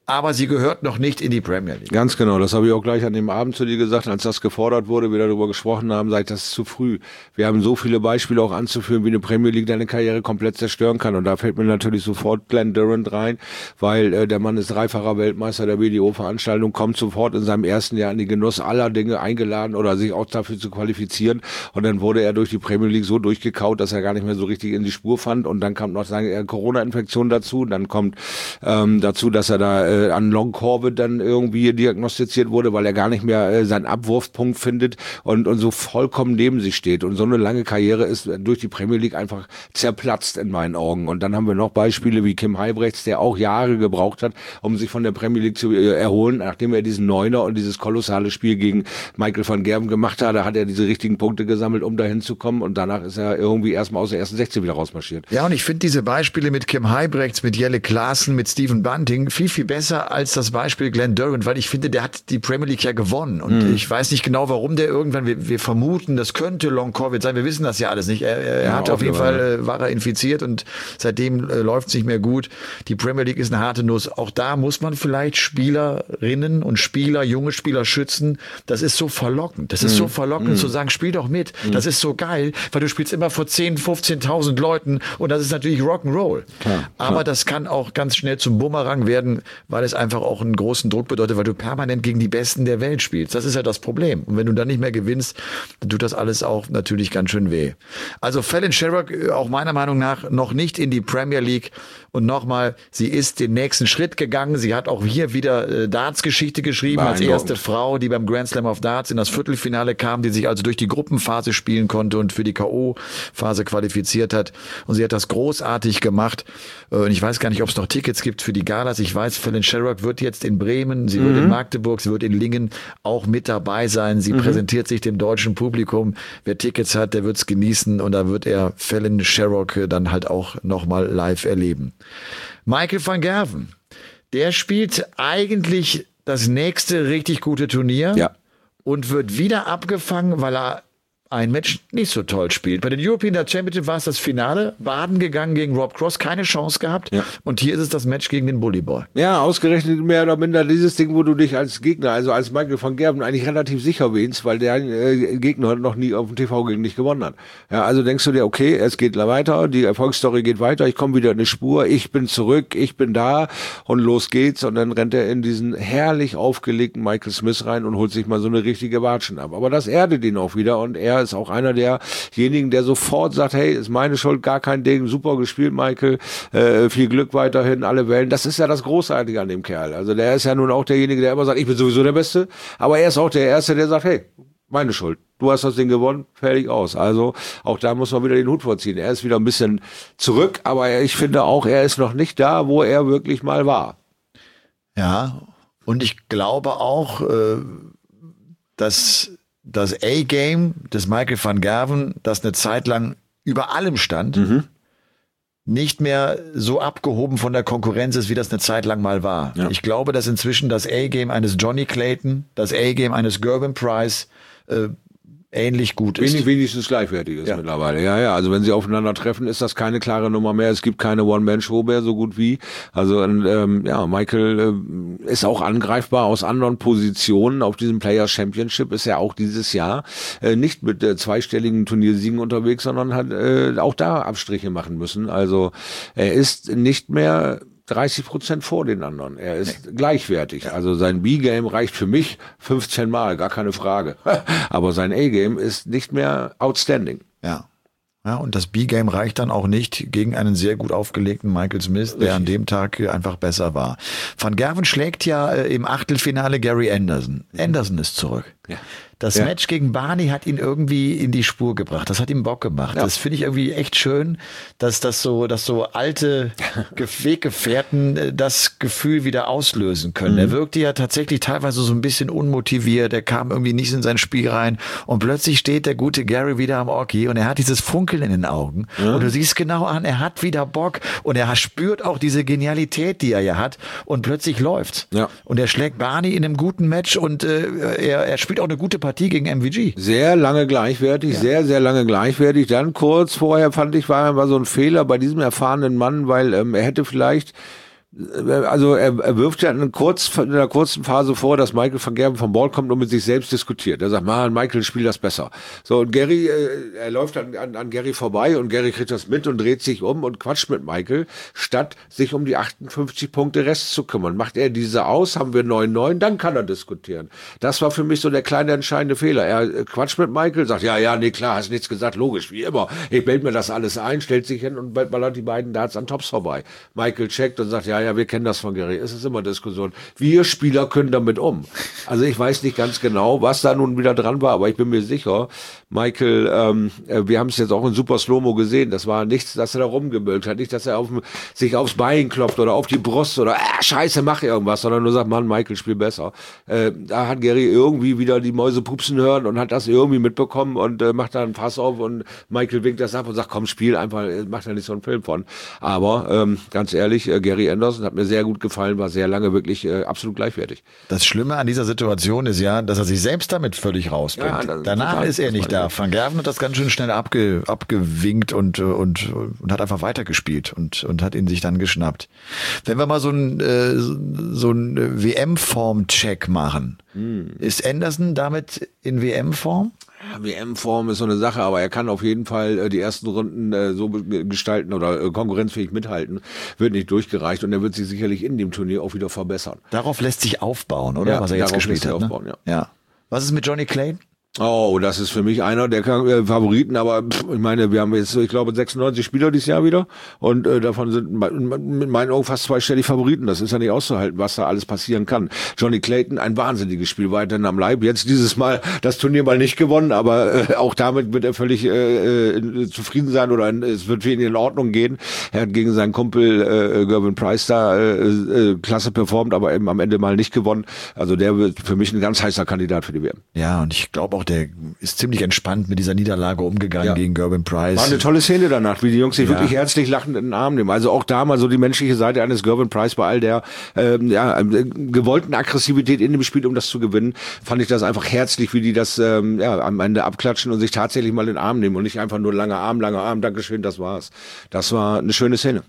aber sie gehört noch nicht in die Premier League. Ganz genau, das habe ich auch gleich an dem Abend zu dir gesagt, als das gefordert wurde, wir darüber gesprochen haben, sage ich, das ist zu früh. Wir haben so viele Beispiele auch anzuführen, wie eine Premier League deine Karriere komplett zerstören kann, und da fällt mir natürlich sofort Glenn Durant rein, weil äh, der Mann ist dreifacher Weltmeister der B D O-Veranstaltung, kommt sofort in seinem ersten Jahr in die Genuss aller Dinge eingeladen oder sich auch dafür zu qualifizieren, und dann wurde er durch die Premier League so durchgekaut, dass er gar nicht mehr so richtig in die Spur fand, und dann kam noch seine Corona-Infektion dazu, dann kommt ähm, dazu, dass er da äh, an Long Covid dann irgendwie diagnostiziert wurde, weil er gar nicht mehr äh, seinen Abwurfpunkt findet und, und so vollkommen neben sich steht, und so eine lange Karriere ist durch die Premier League einfach zerplatzt in meinen Augen. Und dann haben wir noch Beispiele wie Kim Huybrechts, der auch Jahre gebraucht hat, um sich von der Premier League zu äh, erholen, nachdem er diesen Neuner und dieses kolossale Spiel gegen Michael van Gerwen gemacht hat. Da hat er diese richtigen Punkte gesammelt, um dahin zu kommen, und danach ist er irgendwie erstmal aus der ersten sechzehn wieder rausmarschiert. Ja, und ich finde diese Beispiele mit Kim Huybrechts, mit Jelle Klaassen, mit Stephen Bunting viel, viel besser als das Beispiel Glenn Durant, weil ich finde, der hat die Premier League ja gewonnen, und mhm. ich weiß nicht genau, warum der irgendwann, wir, wir vermuten, das könnte Long Covid sein, wir wissen das ja alles nicht. Er, er ja, hat auf jeden Fall, äh, war er infiziert, und seitdem äh, läuft es nicht mehr gut. Die Premier League ist eine harte Nuss. Auch da muss man vielleicht Spielerinnen und Spieler, junge Spieler schützen. Das ist so verlockend. Das ist mhm. so verlockend mhm. zu sagen, spiel doch mit. Mhm. Das ist so geil, weil du spielst immer vor zehn, fünfzehntausend Leuten, und das ist natürlich Rock'n'Roll. Klar, Aber klar. das kann auch ganz schnell zum Bumerang werden, weil es einfach auch einen großen Druck bedeutet, weil du permanent gegen die Besten der Welt spielst. Das ist ja das Problem. Und wenn du dann nicht mehr gewinnst, dann tut das alles auch natürlich ganz schön weh. Also Fallon Sherrock, auch meiner Meinung nach, noch nicht in die Premier League. Und nochmal, sie ist den nächsten Schritt gegangen. Sie hat auch hier wieder äh, Darts-Geschichte geschrieben, als erste Frau, die beim Grand Slam of Darts in das Viertelfinale kam, die sich also durch die Gruppenphase spielen konnte und für die K O-Phase qualifiziert hat. Und sie hat das großartig gemacht. Äh, und ich weiß gar nicht, ob es noch Tickets gibt für die Galas. Ich weiß, Fallon Sherrock wird jetzt in Bremen, sie mhm. wird in Magdeburg, sie wird in Lingen auch mit dabei sein. Sie mhm. präsentiert sich dem deutschen Publikum. Wer Tickets hat, der wird es genießen, und da wird er Fallon Sherrock dann halt auch nochmal live erleben. Michael van Gerwen, der spielt eigentlich das nächste richtig gute Turnier ja. und wird wieder abgefangen, weil er ein Match nicht so toll spielt. Bei den European Darts Championship war es das Finale. Baden gegangen gegen Rob Cross, keine Chance gehabt. Ja. Und hier ist es das Match gegen den Bully Boy. Ja, ausgerechnet mehr oder minder dieses Ding, wo du dich als Gegner, also als Michael van Gerwen, eigentlich relativ sicher wähnst, weil der äh, Gegner noch nie auf dem T V gegen dich gewonnen hat. Ja, also denkst du dir, okay, es geht weiter, die Erfolgsstory geht weiter, ich komme wieder in eine Spur, ich bin zurück, ich bin da, und los geht's. Und dann rennt er in diesen herrlich aufgelegten Michael Smith rein und holt sich mal so eine richtige Watschen ab. Aber das erdet ihn auch wieder, und er ist auch einer derjenigen, der sofort sagt, hey, ist meine Schuld, gar kein Ding, super gespielt, Michael, äh, viel Glück weiterhin, alle Wellen. Das ist ja das Großartige an dem Kerl. Also der ist ja nun auch derjenige, der immer sagt, ich bin sowieso der Beste, aber er ist auch der Erste, der sagt, hey, meine Schuld, du hast das Ding gewonnen, fertig aus. Also auch da muss man wieder den Hut vorziehen. Er ist wieder ein bisschen zurück, aber ich finde auch, er ist noch nicht da, wo er wirklich mal war. Ja, und ich glaube auch, äh, dass das A-Game des Michael van Gerwen, das eine Zeit lang über allem stand, mhm. nicht mehr so abgehoben von der Konkurrenz ist, wie das eine Zeit lang mal war. Ja. Ich glaube, dass inzwischen das A-Game eines Johnny Clayton, das A-Game eines Gervin Price äh, ähnlich gut ist. Wenig, wenigstens gleichwertig ist ja. mittlerweile. Ja, ja. Also wenn sie aufeinander treffen, ist das keine klare Nummer mehr. Es gibt keine One-Man-Show mehr, so gut wie. Also ähm, ja, Michael äh, ist auch angreifbar aus anderen Positionen. Auf diesem Players Championship ist er auch dieses Jahr äh, nicht mit äh, zweistelligen Turniersiegen unterwegs, sondern hat äh, auch da Abstriche machen müssen. Also er ist nicht mehr dreißig Prozent vor den anderen. Er ist nee. gleichwertig. Also sein B-Game reicht für mich fünfzehn Mal, gar keine Frage. Aber sein A-Game ist nicht mehr outstanding. Ja. Ja, und das B-Game reicht dann auch nicht gegen einen sehr gut aufgelegten Michael Smith, der Richtig. an dem Tag einfach besser war. Van Gerwen schlägt ja äh, im Achtelfinale Gary Anderson. Anderson ist zurück. Ja. Das ja. Match gegen Barney hat ihn irgendwie in die Spur gebracht. Das hat ihm Bock gemacht. Ja. Das finde ich irgendwie echt schön, dass das so, dass so alte Weggefährten das Gefühl wieder auslösen können. Mhm. Er wirkte ja tatsächlich teilweise so ein bisschen unmotiviert. Er kam irgendwie nicht in sein Spiel rein. Und plötzlich steht der gute Gary wieder am Orki und er hat dieses Funkeln in den Augen. Mhm. Und du siehst genau an, er hat wieder Bock und er spürt auch diese Genialität, die er ja hat. Und plötzlich läuft's. Ja. Und er schlägt Barney in einem guten Match und äh, er, er spielt auch eine gute Partie gegen M V G. Sehr lange gleichwertig, ja. sehr, sehr lange gleichwertig. Dann kurz vorher fand ich, war, war so ein Fehler bei diesem erfahrenen Mann, weil ähm, er hätte vielleicht Also er, er wirft ja in, kurz, in einer kurzen Phase vor, dass Michael van Gerwen vom Ball kommt und mit sich selbst diskutiert. Er sagt, man, Michael spielt das besser. So, und Gary, äh, er läuft an, an, an Gary vorbei und Gary kriegt das mit und dreht sich um und quatscht mit Michael, statt sich um die achtundfünfzig Punkte Rest zu kümmern. Macht er diese aus, haben wir neun neun, dann kann er diskutieren. Das war für mich so der kleine entscheidende Fehler. Er quatscht mit Michael, sagt, ja, ja, nee, klar, hast nichts gesagt, logisch, wie immer. Ich bild mir das alles ein, stellt sich hin und ballert die beiden Darts an Tops vorbei. Michael checkt und sagt, ja, ja, wir kennen das von Gary. Es ist immer Diskussion. Wir Spieler können damit um. Also ich weiß nicht ganz genau, was da nun wieder dran war, aber ich bin mir sicher, Michael, ähm, wir haben es jetzt auch in Super Slow-Mo gesehen, das war nichts, dass er da rumgemüllt hat, nicht, dass er auf, sich aufs Bein klopft oder auf die Brust oder äh, scheiße, mach irgendwas, sondern nur sagt, Mann, Michael, spiel besser. Äh, da hat Gary irgendwie wieder die Mäuse pupsen hören und hat das irgendwie mitbekommen und äh, macht da einen Pass auf und Michael winkt das ab und sagt, komm, spiel einfach, macht da nicht so einen Film von. Aber ähm, ganz ehrlich, äh, Gary Anderson hat mir sehr gut gefallen, war sehr lange wirklich äh, absolut gleichwertig. Das Schlimme an dieser Situation ist ja, dass er sich selbst damit völlig rausbringt. Ja, danach total, ist er nicht da. Van Gerwen hat das ganz schön schnell abge, abgewinkt und, und, und hat einfach weitergespielt und, und hat ihn sich dann geschnappt. Wenn wir mal so einen äh, so einen W M-Form-Check machen, hm. ist Anderson damit in W M-Form? W M-Form ist so eine Sache, aber er kann auf jeden Fall äh, die ersten Runden äh, so gestalten oder äh, konkurrenzfähig mithalten. Wird nicht durchgereicht und er wird sich sicherlich in dem Turnier auch wieder verbessern. Darauf lässt sich aufbauen, oder? Ja, was er jetzt gespielt hat. Aufbauen, ne? ja. ja. Was ist mit Johnny Clayton? Oh, das ist für mich einer der äh, Favoriten, aber pff, ich meine, wir haben jetzt, ich glaube, sechsundneunzig Spieler dieses Jahr wieder und äh, davon sind mit meinen Augen fast zweistellig Favoriten. Das ist ja nicht auszuhalten, was da alles passieren kann. Johnny Clayton, ein wahnsinniges Spiel, weiterhin am Leib. Jetzt dieses Mal das Turnier mal nicht gewonnen, aber äh, auch damit wird er völlig äh, äh, zufrieden sein oder in, es wird für ihn in Ordnung gehen. Er hat gegen seinen Kumpel äh, Gervin Price da äh, äh, klasse performt, aber eben am Ende mal nicht gewonnen. Also der wird für mich ein ganz heißer Kandidat für die W M. Ja, und ich glaube auch, der ist ziemlich entspannt mit dieser Niederlage umgegangen ja. gegen Gervin Price. War eine tolle Szene danach, wie die Jungs sich ja. wirklich herzlich lachend in den Arm nehmen. Also auch da mal so die menschliche Seite eines Gervin Price bei all der ähm, ja, gewollten Aggressivität in dem Spiel, um das zu gewinnen, fand ich das einfach herzlich, wie die das ähm, ja, am Ende abklatschen und sich tatsächlich mal in den Arm nehmen und nicht einfach nur langer Arm, langer Arm, Dankeschön, das war's. Das war eine schöne Szene.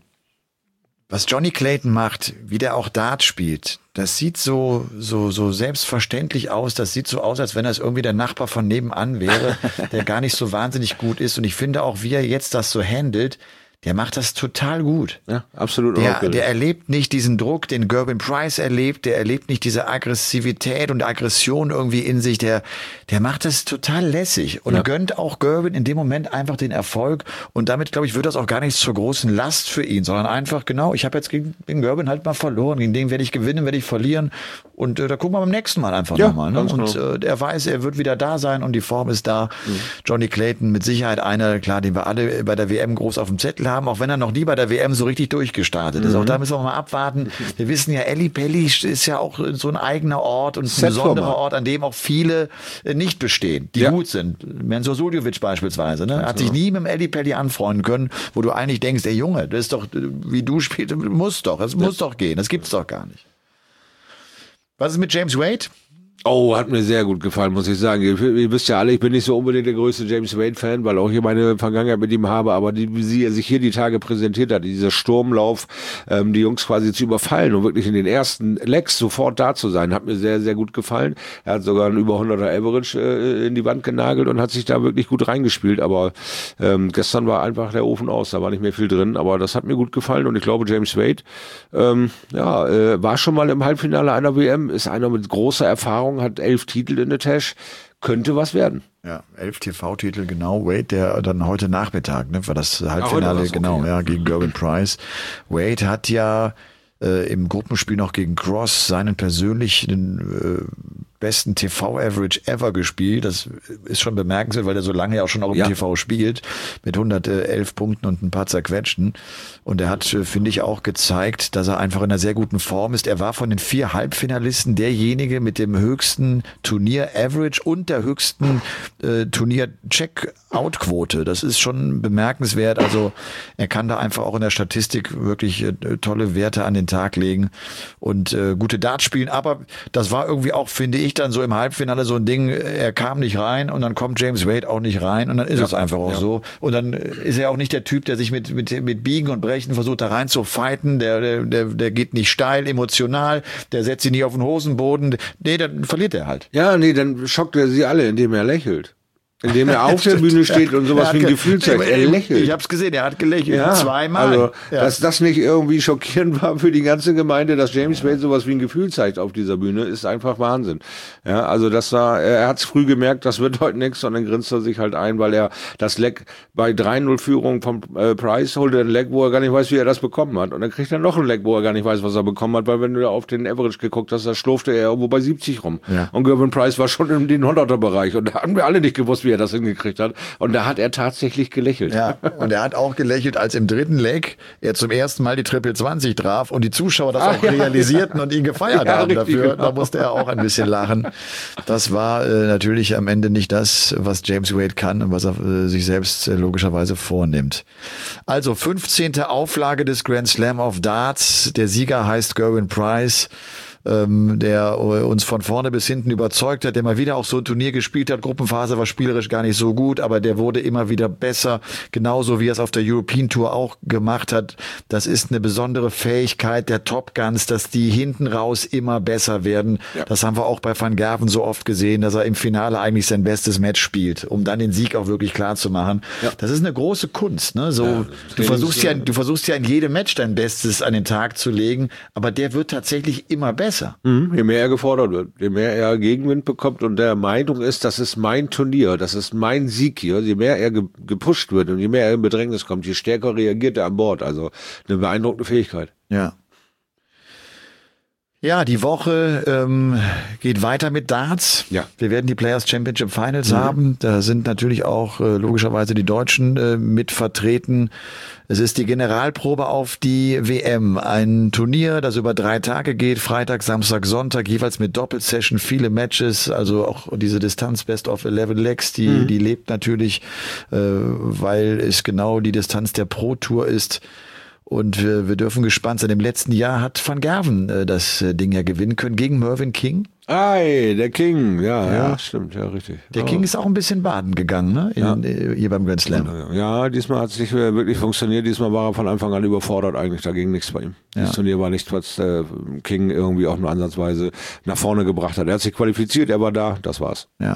Was Johnny Clayton macht, wie der auch Dart spielt, das sieht so, so, so selbstverständlich aus. Das sieht so aus, als wenn das irgendwie der Nachbar von nebenan wäre, der gar nicht so wahnsinnig gut ist. Und ich finde auch, wie er jetzt das so handelt, der macht das total gut. Ja, absolut. Der, der erlebt nicht diesen Druck, den Gervin Price erlebt. Der erlebt nicht diese Aggressivität und Aggression irgendwie in sich. Der, der macht das total lässig und ja. gönnt auch Gervin in dem Moment einfach den Erfolg. Und damit, glaube ich, wird das auch gar nicht zur großen Last für ihn, sondern einfach, genau, ich habe jetzt gegen den Gervin halt mal verloren. Gegen den werde ich gewinnen, werde ich verlieren. Und äh, da gucken wir beim nächsten Mal einfach ja, nochmal. Ne? Und äh, er weiß, er wird wieder da sein und die Form ist da. Mhm. Johnny Clayton mit Sicherheit einer, klar, den wir alle bei der W M groß auf dem Zettel haben, auch wenn er noch nie bei der W M so richtig durchgestartet ist. Mhm. Auch da müssen wir mal abwarten. Wir wissen ja, Ellipelli ist ja auch so ein eigener Ort und ein besonderer Ort, an dem auch viele nicht bestehen, die ja. gut sind. Mensur Suljovic beispielsweise, ne? Hat sich nie mit dem Ellipelli anfreunden können, wo du eigentlich denkst, der Junge, das ist doch, wie du spielst, muss doch, es muss doch gehen, das gibt's doch gar nicht. Was ist mit James Wade? Oh, hat mir sehr gut gefallen, muss ich sagen. Ihr, ihr wisst ja alle, ich bin nicht so unbedingt der größte James Wade-Fan, weil auch hier meine Vergangenheit mit ihm habe, aber die, wie sie er sich hier die Tage präsentiert hat, dieser Sturmlauf, ähm, die Jungs quasi zu überfallen und wirklich in den ersten Legs sofort da zu sein, hat mir sehr, sehr gut gefallen. Er hat sogar einen über hunderter Average äh, in die Wand genagelt und hat sich da wirklich gut reingespielt, aber ähm, gestern war einfach der Ofen aus, da war nicht mehr viel drin, aber das hat mir gut gefallen und ich glaube, James Wade ähm, ja, äh, war schon mal im Halbfinale einer W M, ist einer mit großer Erfahrung, hat elf Titel in der Tasche, könnte was werden. Ja, elf T V-Titel, genau. Wade, der dann heute Nachmittag, ne, war das Halbfinale, Ach, genau, okay. ja, gegen Gervin Price. Wade hat ja äh, im Gruppenspiel noch gegen Cross seinen persönlichen äh, besten T V-Average ever gespielt. Das ist schon bemerkenswert, weil er so lange ja auch schon auch im ja. T V spielt, mit hundertelf Punkten und ein paar zerquetschten. Und er hat, finde ich, auch gezeigt, dass er einfach in einer sehr guten Form ist. Er war von den vier Halbfinalisten derjenige mit dem höchsten Turnier-Average und der höchsten äh, Turnier-Check-Out-Quote. Das ist schon bemerkenswert. Also er kann da einfach auch in der Statistik wirklich äh, tolle Werte an den Tag legen und äh, gute Darts spielen. Aber das war irgendwie auch, finde ich, kriegt dann so im Halbfinale so ein Ding, er kam nicht rein und dann kommt James Wade auch nicht rein und dann ist ja. es einfach auch ja. so. Und dann ist er auch nicht der Typ, der sich mit, mit, mit Biegen und Brechen versucht, da rein zu fighten. Der, der, der, der geht nicht steil, emotional, der setzt sich nicht auf den Hosenboden. Nee, dann verliert er halt. Ja, nee, dann schockt er sie alle, indem er lächelt. Indem er auf der Bühne steht und sowas wie ein Gefühl zeigt. Er lächelt. Ich hab's gesehen, er hat gelächelt. Ja, zweimal. Also, ja. dass das nicht irgendwie schockierend war für die ganze Gemeinde, dass James Wade sowas wie ein Gefühl zeigt auf dieser Bühne, ist einfach Wahnsinn. Ja, also das war, er hat's früh gemerkt, das wird heute nichts, und dann grinst er sich halt ein, weil er das Leck bei drei null Führung vom äh, Price holt er ein Leck, wo er gar nicht weiß, wie er das bekommen hat. Und dann kriegt er noch ein Leck, wo er gar nicht weiß, was er bekommen hat, weil wenn du auf den Average geguckt hast, da schlurfte er irgendwo bei siebzig rum. Ja. Und Gervin Price war schon in den hunderter-Bereich und da haben wir alle nicht gewusst, wie er das hingekriegt hat. Und da hat er tatsächlich gelächelt. Ja, und er hat auch gelächelt, als im dritten Leg er zum ersten Mal die Triple zwanzig traf und die Zuschauer das ah, auch ja. realisierten und ihn gefeiert ja, haben dafür. Genau. Da musste er auch ein bisschen lachen. Das war äh, natürlich am Ende nicht das, was James Wade kann und was er äh, sich selbst äh, logischerweise vornimmt. Also fünfzehnte Auflage des Grand Slam of Darts. Der Sieger heißt Gervin Price. Ähm, der uns von vorne bis hinten überzeugt hat, der mal wieder auch so ein Turnier gespielt hat. Gruppenphase war spielerisch gar nicht so gut, aber der wurde immer wieder besser, genauso wie er es auf der European Tour auch gemacht hat. Das ist eine besondere Fähigkeit der Top Guns, dass die hinten raus immer besser werden. Ja. Das haben wir auch bei Van Gerwen so oft gesehen, dass er im Finale eigentlich sein bestes Match spielt, um dann den Sieg auch wirklich klar zu machen. Ja. Das ist eine große Kunst, ne? So, ja, du versuchst ja, du versuchst ja in jedem Match dein Bestes an den Tag zu legen, aber der wird tatsächlich immer besser. Mhm, je mehr er gefordert wird, je mehr er Gegenwind bekommt und der Meinung ist, das ist mein Turnier, das ist mein Sieg hier, je mehr er ge- gepusht wird und je mehr er in Bedrängnis kommt, je stärker reagiert er an Bord. Also eine beeindruckende Fähigkeit. Ja. Ja, die Woche ähm, geht weiter mit Darts. Ja. Wir werden die Players Championship Finals mhm. haben. Da sind natürlich auch äh, logischerweise die Deutschen äh, mit vertreten. Es ist die Generalprobe auf die W M. Ein Turnier, das über drei Tage geht. Freitag, Samstag, Sonntag, jeweils mit Doppelsession, viele Matches. Also auch diese Distanz Best of elf Legs, die, mhm. die lebt natürlich, äh, weil es genau die Distanz der Pro Tour ist. Und wir, wir dürfen gespannt sein. Im letzten Jahr hat Van Gerwen äh, das äh, Ding ja gewinnen können gegen Mervyn King. Ei, der King, ja, ja, ja stimmt, ja, richtig. Der oh. King ist auch ein bisschen baden gegangen, ne? In, ja. äh, hier beim Grand Slam. Ja, diesmal hat es nicht wirklich funktioniert. Diesmal war er von Anfang an überfordert eigentlich. Da ging nichts bei ihm. Ja. Das Turnier war nichts, was äh, King irgendwie auch nur ansatzweise nach vorne gebracht hat. Er hat sich qualifiziert, er war da, das war's. Ja.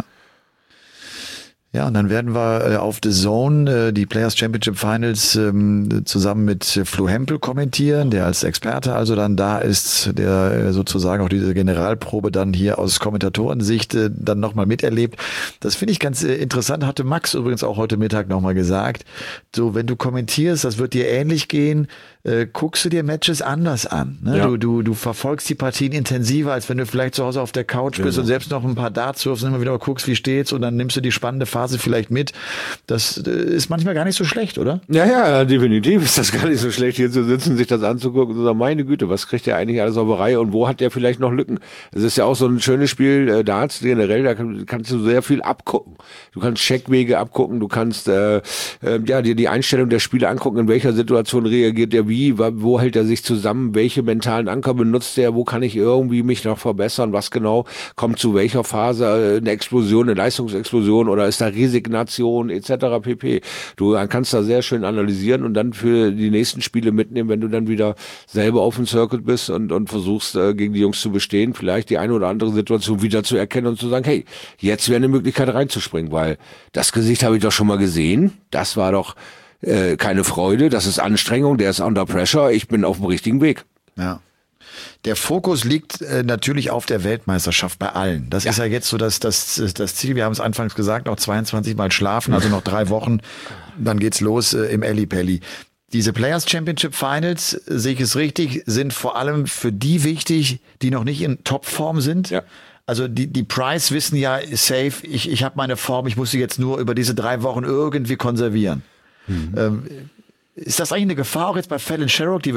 Ja, und dann werden wir äh, auf The Zone äh, die Players Championship Finals ähm, zusammen mit äh, Flo Hempel kommentieren, der als Experte also dann da ist, der äh, sozusagen auch diese Generalprobe dann hier aus Kommentatorensicht äh, dann nochmal miterlebt. Das finde ich ganz äh, interessant, hatte Max übrigens auch heute Mittag nochmal gesagt. So, wenn du kommentierst, das wird dir ähnlich gehen, äh, guckst du dir Matches anders an. Ne? Ja. Du, du, du verfolgst die Partien intensiver, als wenn du vielleicht zu Hause auf der Couch bist genau. und selbst noch ein paar Darts wirfst und immer wieder mal guckst, wie steht's, und dann nimmst du die spannende Phase vielleicht mit. Das ist manchmal gar nicht so schlecht, oder? Ja, ja, definitiv ist das gar nicht so schlecht, hier zu sitzen, sich das anzugucken und zu sagen, meine Güte, was kriegt der eigentlich alles auf der Reihe und wo hat der vielleicht noch Lücken? Es ist ja auch so ein schönes Spiel, äh, Darts generell, da kann, kannst du sehr viel abgucken. Du kannst Checkwege abgucken, du kannst äh, äh, ja dir die Einstellung der Spieler angucken, in welcher Situation reagiert der wie, wo hält er sich zusammen, welche mentalen Anker benutzt er, wo kann ich irgendwie mich noch verbessern, was genau kommt zu welcher Phase, eine Explosion, eine Leistungsexplosion oder ist da Resignation et cetera pp. Du kannst da sehr schön analysieren und dann für die nächsten Spiele mitnehmen, wenn du dann wieder selber auf dem Circuit bist und, und versuchst, äh, gegen die Jungs zu bestehen, vielleicht die eine oder andere Situation wieder zu erkennen und zu sagen, hey, jetzt wäre eine Möglichkeit reinzuspringen, weil das Gesicht habe ich doch schon mal gesehen, das war doch äh, keine Freude, das ist Anstrengung, der ist under pressure, ich bin auf dem richtigen Weg. Ja. Der Fokus liegt äh, natürlich auf der Weltmeisterschaft bei allen. Das ja. ist ja jetzt so das, das, das Ziel. Wir haben es anfangs gesagt, noch zweiundzwanzig Mal schlafen, also noch drei Wochen. Dann geht's los äh, im Ellipelli. Diese Players Championship Finals, sehe ich es richtig, sind vor allem für die wichtig, die noch nicht in Topform sind. Ja. Also die, die Price wissen ja, safe, ich, ich habe meine Form, ich muss sie jetzt nur über diese drei Wochen irgendwie konservieren. Mhm. Ähm, ist das eigentlich eine Gefahr auch jetzt bei Fallon Sherrock? Die wird die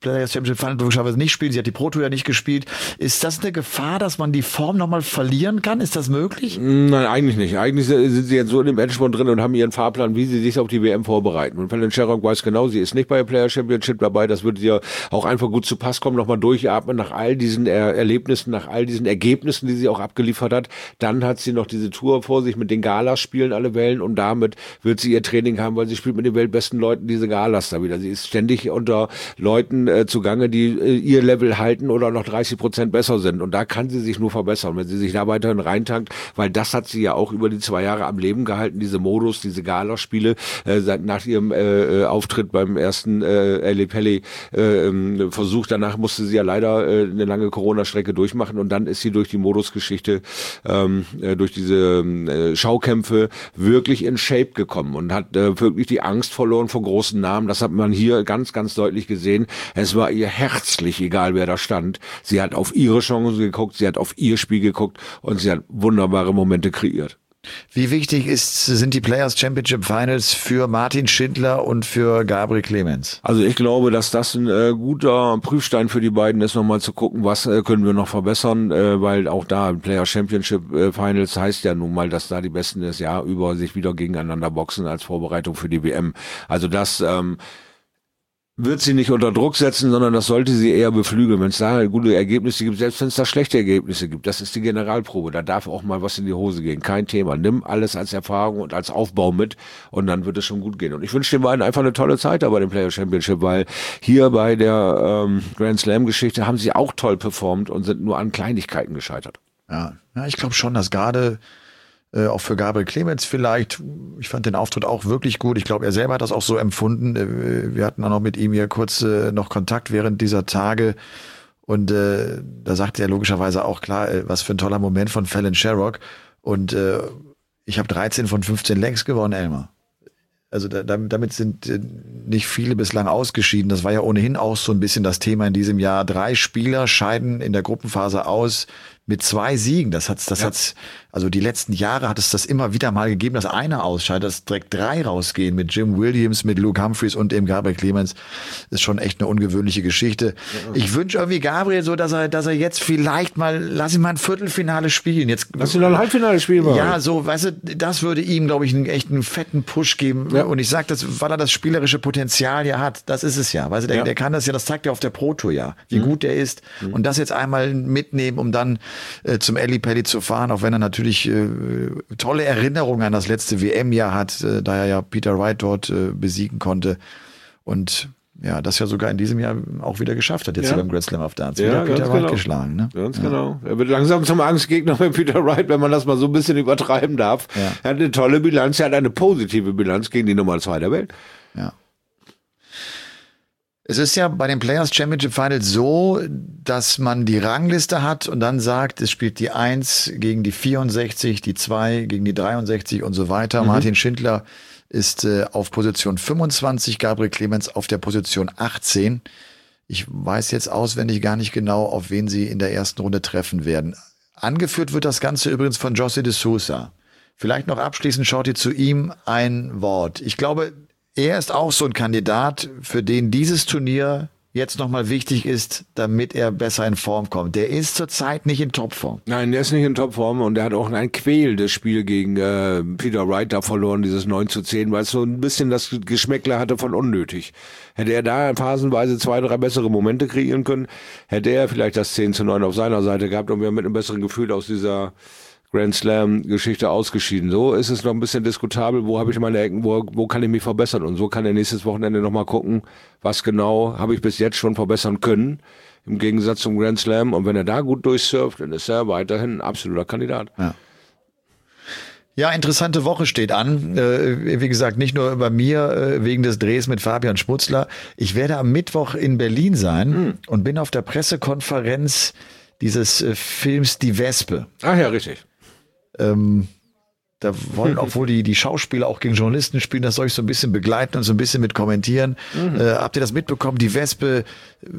Players Championship Final logischerweise nicht spielen. Sie hat die Pro Tour ja nicht gespielt. Ist das eine Gefahr, dass man die Form nochmal verlieren kann? Ist das möglich? Nein, eigentlich nicht. Eigentlich sind sie jetzt so in dem Endspurt drin und haben ihren Fahrplan, wie sie sich auf die W M vorbereiten. Und Fallon Sherrock weiß genau, sie ist nicht bei der Player Championship dabei. Das würde ihr auch einfach gut zu Pass kommen, nochmal durchatmen nach all diesen er- Erlebnissen, nach all diesen Ergebnissen, die sie auch abgeliefert hat. Dann hat sie noch diese Tour vor sich mit den Galas spielen alle Wellen und damit wird sie ihr Training haben, weil sie spielt mit den weltbesten Leuten diese Galas da wieder. Sie ist ständig unter Leuten äh, zugange, die äh, ihr Level halten oder noch dreißig Prozent besser sind. Und da kann sie sich nur verbessern, wenn sie sich da weiterhin reintankt, weil das hat sie ja auch über die zwei Jahre am Leben gehalten, diese Modus, diese Galaspiele, äh, seit nach ihrem äh, Auftritt beim ersten äh, Eli Pelli äh, Versuch. Danach musste sie ja leider äh, eine lange Corona-Strecke durchmachen und dann ist sie durch die Modusgeschichte, ähm, äh, durch diese äh, Schaukämpfe wirklich in Shape gekommen und hat äh, wirklich die Angst verloren vor großen Namen. Das hat man hier ganz, ganz deutlich gesehen. Es war ihr herzlich egal, wer da stand. Sie hat auf ihre Chance geguckt, sie hat auf ihr Spiel geguckt und sie hat wunderbare Momente kreiert. Wie wichtig ist, sind die Players Championship Finals für Martin Schindler und für Gabriel Clemens? Also ich glaube, dass das ein äh, guter Prüfstein für die beiden ist, nochmal zu gucken, was äh, können wir noch verbessern, äh, weil auch da Player Championship äh, Finals heißt ja nun mal, dass da die Besten das Jahr über sich wieder gegeneinander boxen als Vorbereitung für die W M. Also das ähm, wird sie nicht unter Druck setzen, sondern das sollte sie eher beflügeln. Wenn es da gute Ergebnisse gibt, selbst wenn es da schlechte Ergebnisse gibt, das ist die Generalprobe, da darf auch mal was in die Hose gehen, kein Thema. Nimm alles als Erfahrung und als Aufbau mit und dann wird es schon gut gehen. Und ich wünsche den beiden einfach eine tolle Zeit da bei dem Player Championship, weil hier bei der ähm, Grand Slam Geschichte haben sie auch toll performt und sind nur an Kleinigkeiten gescheitert. Ja, ja ich glaube schon, dass gerade Äh, auch für Gabriel Clemens vielleicht. Ich fand den Auftritt auch wirklich gut. Ich glaube, er selber hat das auch so empfunden. Äh, wir hatten auch noch mit ihm hier kurz äh, noch Kontakt während dieser Tage. Und äh, da sagte er logischerweise auch, klar, äh, was für ein toller Moment von Fallon Sherrock. Und äh, ich habe dreizehn von fünfzehn Legs gewonnen, Elmar. Also da, damit sind äh, nicht viele bislang ausgeschieden. Das war ja ohnehin auch so ein bisschen das Thema in diesem Jahr. Drei Spieler scheiden in der Gruppenphase aus mit zwei Siegen. Das hat's, das ja. hat's, also die letzten Jahre hat es das immer wieder mal gegeben, dass einer ausscheidet, dass direkt drei rausgehen mit Jim Williams, mit Luke Humphreys und eben Gabriel Clemens. Ist schon echt eine ungewöhnliche Geschichte. Ja. Ich wünsche irgendwie Gabriel so, dass er, dass er jetzt vielleicht mal, lass ihn mal ein Viertelfinale spielen. Jetzt, lass ihn noch ein Halbfinale spielen. Mal. Ja, so, weißt du, das würde ihm, glaube ich, einen echt einen fetten Push geben. Ja. Und ich sage das, weil er das spielerische Potenzial ja hat. Das ist es ja. Weißt du, der, ja. der kann das ja, das zeigt er auf der Pro Tour ja, wie mhm. gut er ist. Mhm. Und das jetzt einmal mitnehmen, um dann äh, zum Eli Pelli zu fahren, auch wenn er natürlich äh, tolle Erinnerungen an das letzte W M-Jahr hat, äh, da er ja Peter Wright dort äh, besiegen konnte. Und ja, das ja sogar in diesem Jahr auch wieder geschafft hat, jetzt ja. beim Grand Slam of Darts. Wieder ja, Peter Wright genau. geschlagen. Ne? Ganz ja. genau. Er wird langsam zum Angstgegner mit Peter Wright, wenn man das mal so ein bisschen übertreiben darf. Ja. Er hat eine tolle Bilanz, er hat eine positive Bilanz gegen die Nummer zwei der Welt. Ja. Es ist ja bei den Players Championship Finals so, dass man die Rangliste hat und dann sagt, es spielt die eins gegen die vierundsechzig, die zwei gegen die dreiundsechzig und so weiter. Mhm. Martin Schindler ist äh, auf Position fünfundzwanzig, Gabriel Clemens auf der Position achtzehn. Ich weiß jetzt auswendig gar nicht genau, auf wen sie in der ersten Runde treffen werden. Angeführt wird das Ganze übrigens von José de Sousa. Vielleicht noch abschließend, Shorty, zu ihm ein Wort. Ich glaube, er ist auch so ein Kandidat, für den dieses Turnier jetzt nochmal wichtig ist, damit er besser in Form kommt. Der ist zurzeit nicht in Topform. Nein, der ist nicht in Topform und der hat auch ein quälendes Spiel gegen äh, Peter Wright da verloren, dieses neun zu zehn, weil es so ein bisschen das Geschmäckler hatte von unnötig. Hätte er da phasenweise zwei, drei bessere Momente kreieren können, hätte er vielleicht das zehn zu neun auf seiner Seite gehabt und wäre mit einem besseren Gefühl aus dieser Grand Slam-Geschichte ausgeschieden. So ist es noch ein bisschen diskutabel, wo habe ich meine Ecken, wo, wo kann ich mich verbessern? Und so kann er nächstes Wochenende nochmal gucken, was genau habe ich bis jetzt schon verbessern können, im Gegensatz zum Grand Slam. Und wenn er da gut durchsurft, dann ist er weiterhin ein absoluter Kandidat. Ja. Ja, interessante Woche steht an. Äh, wie gesagt, nicht nur bei mir äh, wegen des Drehs mit Fabian Schmutzler. Ich werde am Mittwoch in Berlin sein hm. und bin auf der Pressekonferenz dieses äh, Films Die Wespe. Ach ja, richtig. Ähm, da wollen, obwohl die, die Schauspieler auch gegen Journalisten spielen, das soll ich so ein bisschen begleiten und so ein bisschen mit kommentieren. Mhm. Äh, habt ihr das mitbekommen? Die Wespe,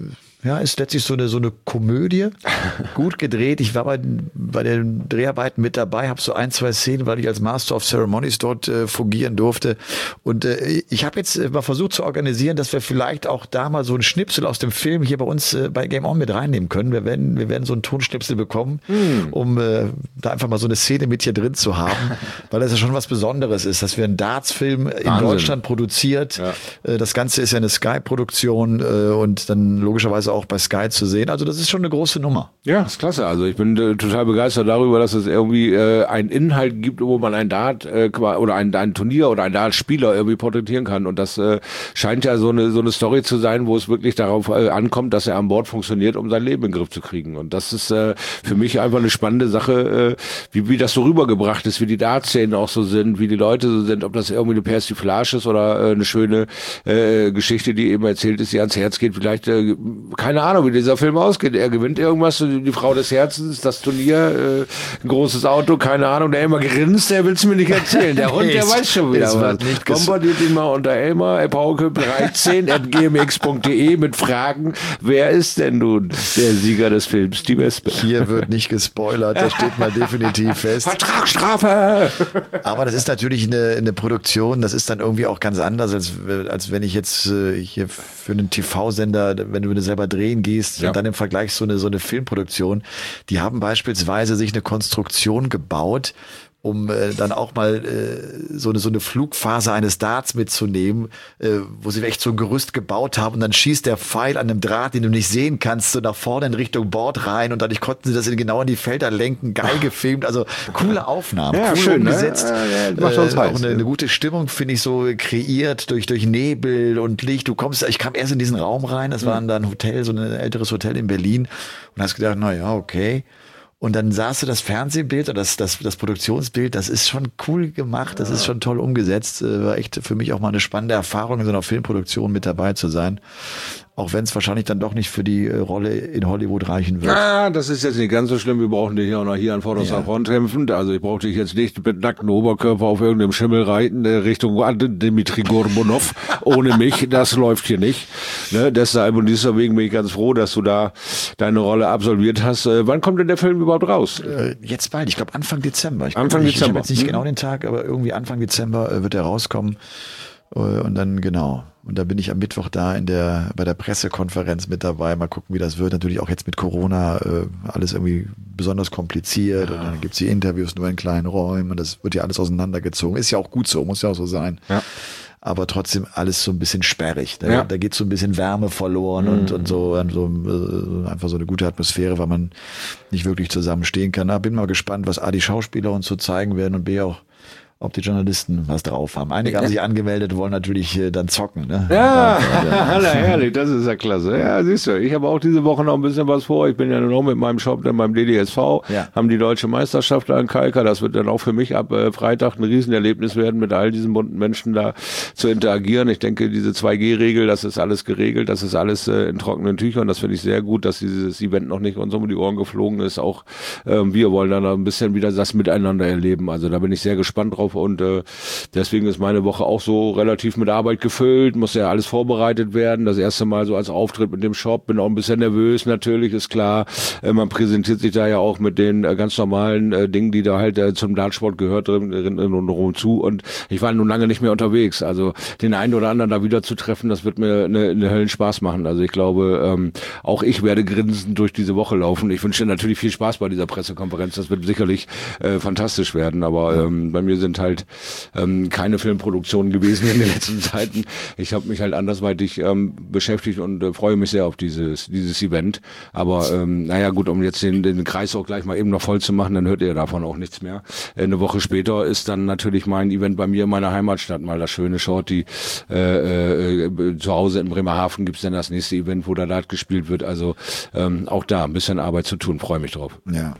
Ja, ist letztlich so eine so eine Komödie, gut gedreht. Ich war bei, bei den Dreharbeiten mit dabei, habe so ein, zwei Szenen, weil ich als Master of Ceremonies dort äh, fungieren durfte. Und äh, ich habe jetzt äh, mal versucht zu organisieren, dass wir vielleicht auch da mal so einen Schnipsel aus dem Film hier bei uns äh, bei Game On mit reinnehmen können. Wir werden, wir werden so einen Tonschnipsel bekommen, hm. um äh, da einfach mal so eine Szene mit hier drin zu haben, weil das ja schon was Besonderes ist, dass wir einen Darts-Film in Wahnsinn. Deutschland produziert. Ja. Äh, das Ganze ist ja eine Sky-Produktion äh, und dann logischerweise auch bei Sky zu sehen. Also das ist schon eine große Nummer. Ja, ist klasse. Also ich bin äh, total begeistert darüber, dass es irgendwie äh, einen Inhalt gibt, wo man ein Dart äh, oder ein, ein Turnier oder ein Dart-Spieler irgendwie porträtieren kann. Und das äh, scheint ja so eine so eine Story zu sein, wo es wirklich darauf äh, ankommt, dass er an Bord funktioniert, um sein Leben in den Griff zu kriegen. Und das ist äh, für mich einfach eine spannende Sache, äh, wie, wie das so rübergebracht ist, wie die Dart-Szenen auch so sind, wie die Leute so sind, ob das irgendwie eine Persiflage ist oder äh, eine schöne äh, Geschichte, die eben erzählt ist, die ans Herz geht. Vielleicht äh, keine Ahnung, wie dieser Film ausgeht. Er gewinnt irgendwas, die Frau des Herzens, das Turnier, äh, ein großes Auto, keine Ahnung. Der immer grinst, der will es mir nicht erzählen. Der Hund, der weiß schon wieder was. Bombardiert ihn mal unter Elmar, Pauke dreizehn at g m x punkt d e mit Fragen, wer ist denn nun der Sieger des Films, die Wespe? Hier wird nicht gespoilert, das steht mal definitiv fest. Vertragsstrafe! Aber das ist natürlich eine, eine Produktion, das ist dann irgendwie auch ganz anders, als, als wenn ich jetzt äh, hier für einen T V-Sender, wenn du selber drehen gehst, ja. Und dann im Vergleich so eine so eine Filmproduktion, die haben beispielsweise sich eine Konstruktion gebaut, um äh, dann auch mal äh, so eine so eine Flugphase eines Darts mitzunehmen, äh, wo sie echt so ein Gerüst gebaut haben und dann schießt der Pfeil an einem Draht, den du nicht sehen kannst, so nach vorne in Richtung Bord rein und dadurch konnten sie das in, genau in die Felder lenken, geil gefilmt, also coole Aufnahmen, ja, cool schön, umgesetzt, ne? ja, ja, macht uns äh, auch eine, eine gute Stimmung, finde ich, so kreiert durch durch Nebel und Licht. Du kommst, ich kam erst in diesen Raum rein, das war dann ein Hotel, so ein älteres Hotel in Berlin und hast gedacht, na ja, okay. Und dann sahst du das Fernsehbild oder das, das, das Produktionsbild, das ist schon cool gemacht, das ist schon toll umgesetzt. War echt für mich auch mal eine spannende Erfahrung, in so einer Filmproduktion mit dabei zu sein. Auch wenn es wahrscheinlich dann doch nicht für die Rolle in Hollywood reichen wird. Ah, das ist jetzt nicht ganz so schlimm. Wir brauchen dich ja auch noch hier an vorderster ja. Front kämpfen. Also ich brauche dich jetzt nicht mit nacktem Oberkörper auf irgendeinem Schimmel reiten, äh, Richtung Dmitri Gorbunov. Ohne mich, das läuft hier nicht. Ne? Deshalb und deswegen bin ich ganz froh, dass du da deine Rolle absolviert hast. Äh, wann kommt denn der Film überhaupt raus? Äh, jetzt bald. Ich glaube Anfang Dezember. Ich Anfang nicht, Dezember. Ich habe jetzt nicht hm. genau den Tag, aber irgendwie Anfang Dezember äh, wird er rauskommen. Und dann, genau. Und da bin ich am Mittwoch da in der, bei der Pressekonferenz mit dabei. Mal gucken, wie das wird. Natürlich auch jetzt mit Corona, äh, alles irgendwie besonders kompliziert. Ja. Und dann gibt's die Interviews nur in kleinen Räumen. Und das wird ja alles auseinandergezogen. Ist ja auch gut so, muss ja auch so sein. Ja. Aber trotzdem alles so ein bisschen sperrig. Da, ja. da geht so ein bisschen Wärme verloren mhm. und, und so, und so äh, einfach so eine gute Atmosphäre, weil man nicht wirklich zusammenstehen kann. Da bin mal gespannt, was A, die Schauspieler uns so zeigen werden und B, auch ob die Journalisten was drauf haben. Einige haben sich angemeldet und wollen natürlich äh, dann zocken. Ne? Ja, ja, ja, herrlich, das ist ja klasse. Ja, siehst du, ich habe auch diese Woche noch ein bisschen was vor. Ich bin ja noch mit meinem Shop dann beim D D S V, ja. haben die Deutsche Meisterschaft an Kalka. Das wird dann auch für mich ab äh, Freitag ein Riesenerlebnis werden, mit all diesen bunten Menschen da zu interagieren. Ich denke, diese zwei G Regel, das ist alles geregelt, das ist alles äh, in trockenen Tüchern. Das finde ich sehr gut, dass dieses Event noch nicht uns um die Ohren geflogen ist. Auch ähm, wir wollen dann ein bisschen wieder das Miteinander erleben. Also da bin ich sehr gespannt drauf. Und äh, deswegen ist meine Woche auch so relativ mit Arbeit gefüllt, muss ja alles vorbereitet werden. Das erste Mal so als Auftritt mit dem Shop, bin auch ein bisschen nervös, natürlich, ist klar. Äh, man präsentiert sich da ja auch mit den äh, ganz normalen äh, Dingen, die da halt äh, zum Dartsport gehört, drin, drin und rum zu. Und ich war nun lange nicht mehr unterwegs. Also den einen oder anderen da wieder zu treffen, das wird mir eine, eine Höllenspaß machen. Also ich glaube, ähm, auch ich werde grinsend durch diese Woche laufen. Ich wünsche natürlich viel Spaß bei dieser Pressekonferenz. Das wird sicherlich äh, fantastisch werden. Aber ähm, bei mir sind halt ähm, keine Filmproduktionen gewesen in den letzten Zeiten. Ich habe mich halt andersweitig ähm, beschäftigt und äh, freue mich sehr auf dieses dieses Event. Aber ähm, naja gut, um jetzt den, den Kreis auch gleich mal eben noch voll zu machen, dann hört ihr davon auch nichts mehr. Äh, eine Woche später ist dann natürlich mein Event bei mir in meiner Heimatstadt, mal das schöne Shorty. Äh, äh, zu Hause in Bremerhaven gibt's dann das nächste Event, wo da Dart gespielt wird. Also ähm, auch da ein bisschen Arbeit zu tun, freue mich drauf. Ja.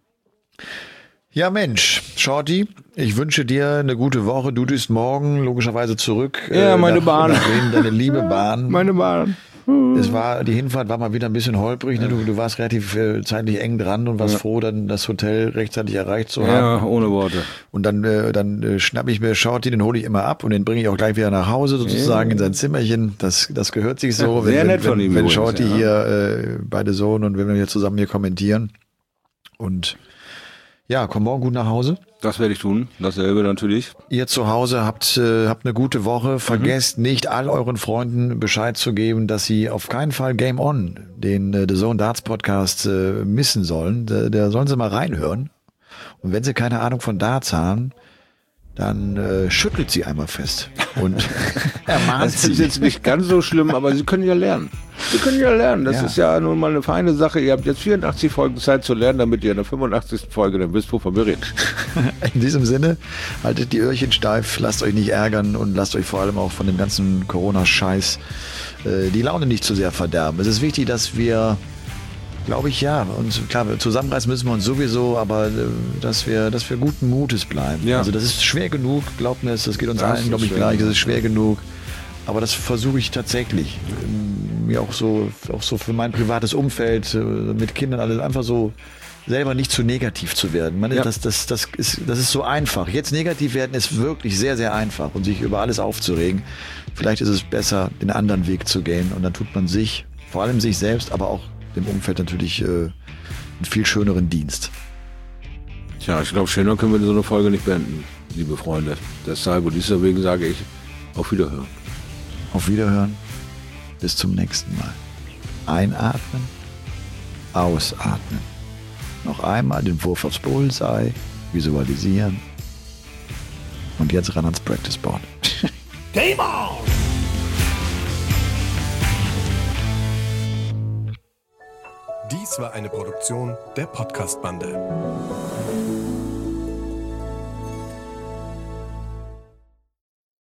Ja Mensch, Shorty, ich wünsche dir eine gute Woche. Du düst morgen logischerweise zurück. Ja, äh, meine nach, Bahn. Nach Bremen, deine liebe Bahn. Meine Bahn. es war, die Hinfahrt war mal wieder ein bisschen holprig. Ne? Du, du warst relativ äh, zeitlich eng dran und warst ja. froh, dann das Hotel rechtzeitig erreicht zu haben. Ja, ohne Worte. Und dann, äh, dann äh, schnapp ich mir Shorty, den hole ich immer ab und den bringe ich auch gleich wieder nach Hause, sozusagen ja. in sein Zimmerchen. Das, das gehört sich so. Ja, sehr wenn, nett wenn, von ihm. Wenn Shorty ja. hier äh, beide Sohn und wenn wir hier zusammen hier kommentieren. Und ja, komm morgen gut nach Hause. Das werde ich tun, dasselbe natürlich. Ihr zu Hause habt, äh, habt eine gute Woche. Vergesst mhm. nicht, all euren Freunden Bescheid zu geben, dass sie auf keinen Fall Game On, den äh, The Zone Darts Podcast, äh, missen sollen. Da, da sollen sie mal reinhören. Und wenn sie keine Ahnung von Darts haben, dann äh, schüttelt sie einmal fest und ermahnt das sie. Das ist jetzt nicht ganz so schlimm, aber sie können ja lernen. Sie können ja lernen. Das ja. ist ja nun mal eine feine Sache. Ihr habt jetzt vierundachtzig Folgen Zeit zu lernen, damit ihr in der fünfundachtzigsten Folge dann wisst, wovon wir reden. In diesem Sinne, haltet die Öhrchen steif, lasst euch nicht ärgern und lasst euch vor allem auch von dem ganzen Corona-Scheiß äh, die Laune nicht zu sehr verderben. Es ist wichtig, dass wir, glaube ich, ja, und klar, zusammenreißen müssen wir uns sowieso, aber äh, dass wir, dass wir guten Mutes bleiben. Ja. Also das ist schwer genug, glaubt mir, das geht uns das allen, glaube ich, gleich, es ist schwer genug. Aber das versuche ich tatsächlich, mir auch so, auch so für mein privates Umfeld, mit Kindern, alles einfach so selber nicht zu negativ zu werden. Man, ja. das, das, das, ist, das ist so einfach. Jetzt negativ werden ist wirklich sehr, sehr einfach und sich über alles aufzuregen. Vielleicht ist es besser, den anderen Weg zu gehen und dann tut man sich, vor allem sich selbst, aber auch dem Umfeld natürlich äh, einen viel schöneren Dienst. Tja, ich glaube, schöner können wir so eine Folge nicht beenden, liebe Freunde. Deshalb und deswegen sage ich, auf Wiederhören. Auf Wiederhören. Bis zum nächsten Mal. Einatmen. Ausatmen. Noch einmal den Wurf aufs Bullseye. Visualisieren. Und jetzt ran ans Practice Board. Game on! Dies war eine Produktion der Podcast-Bande.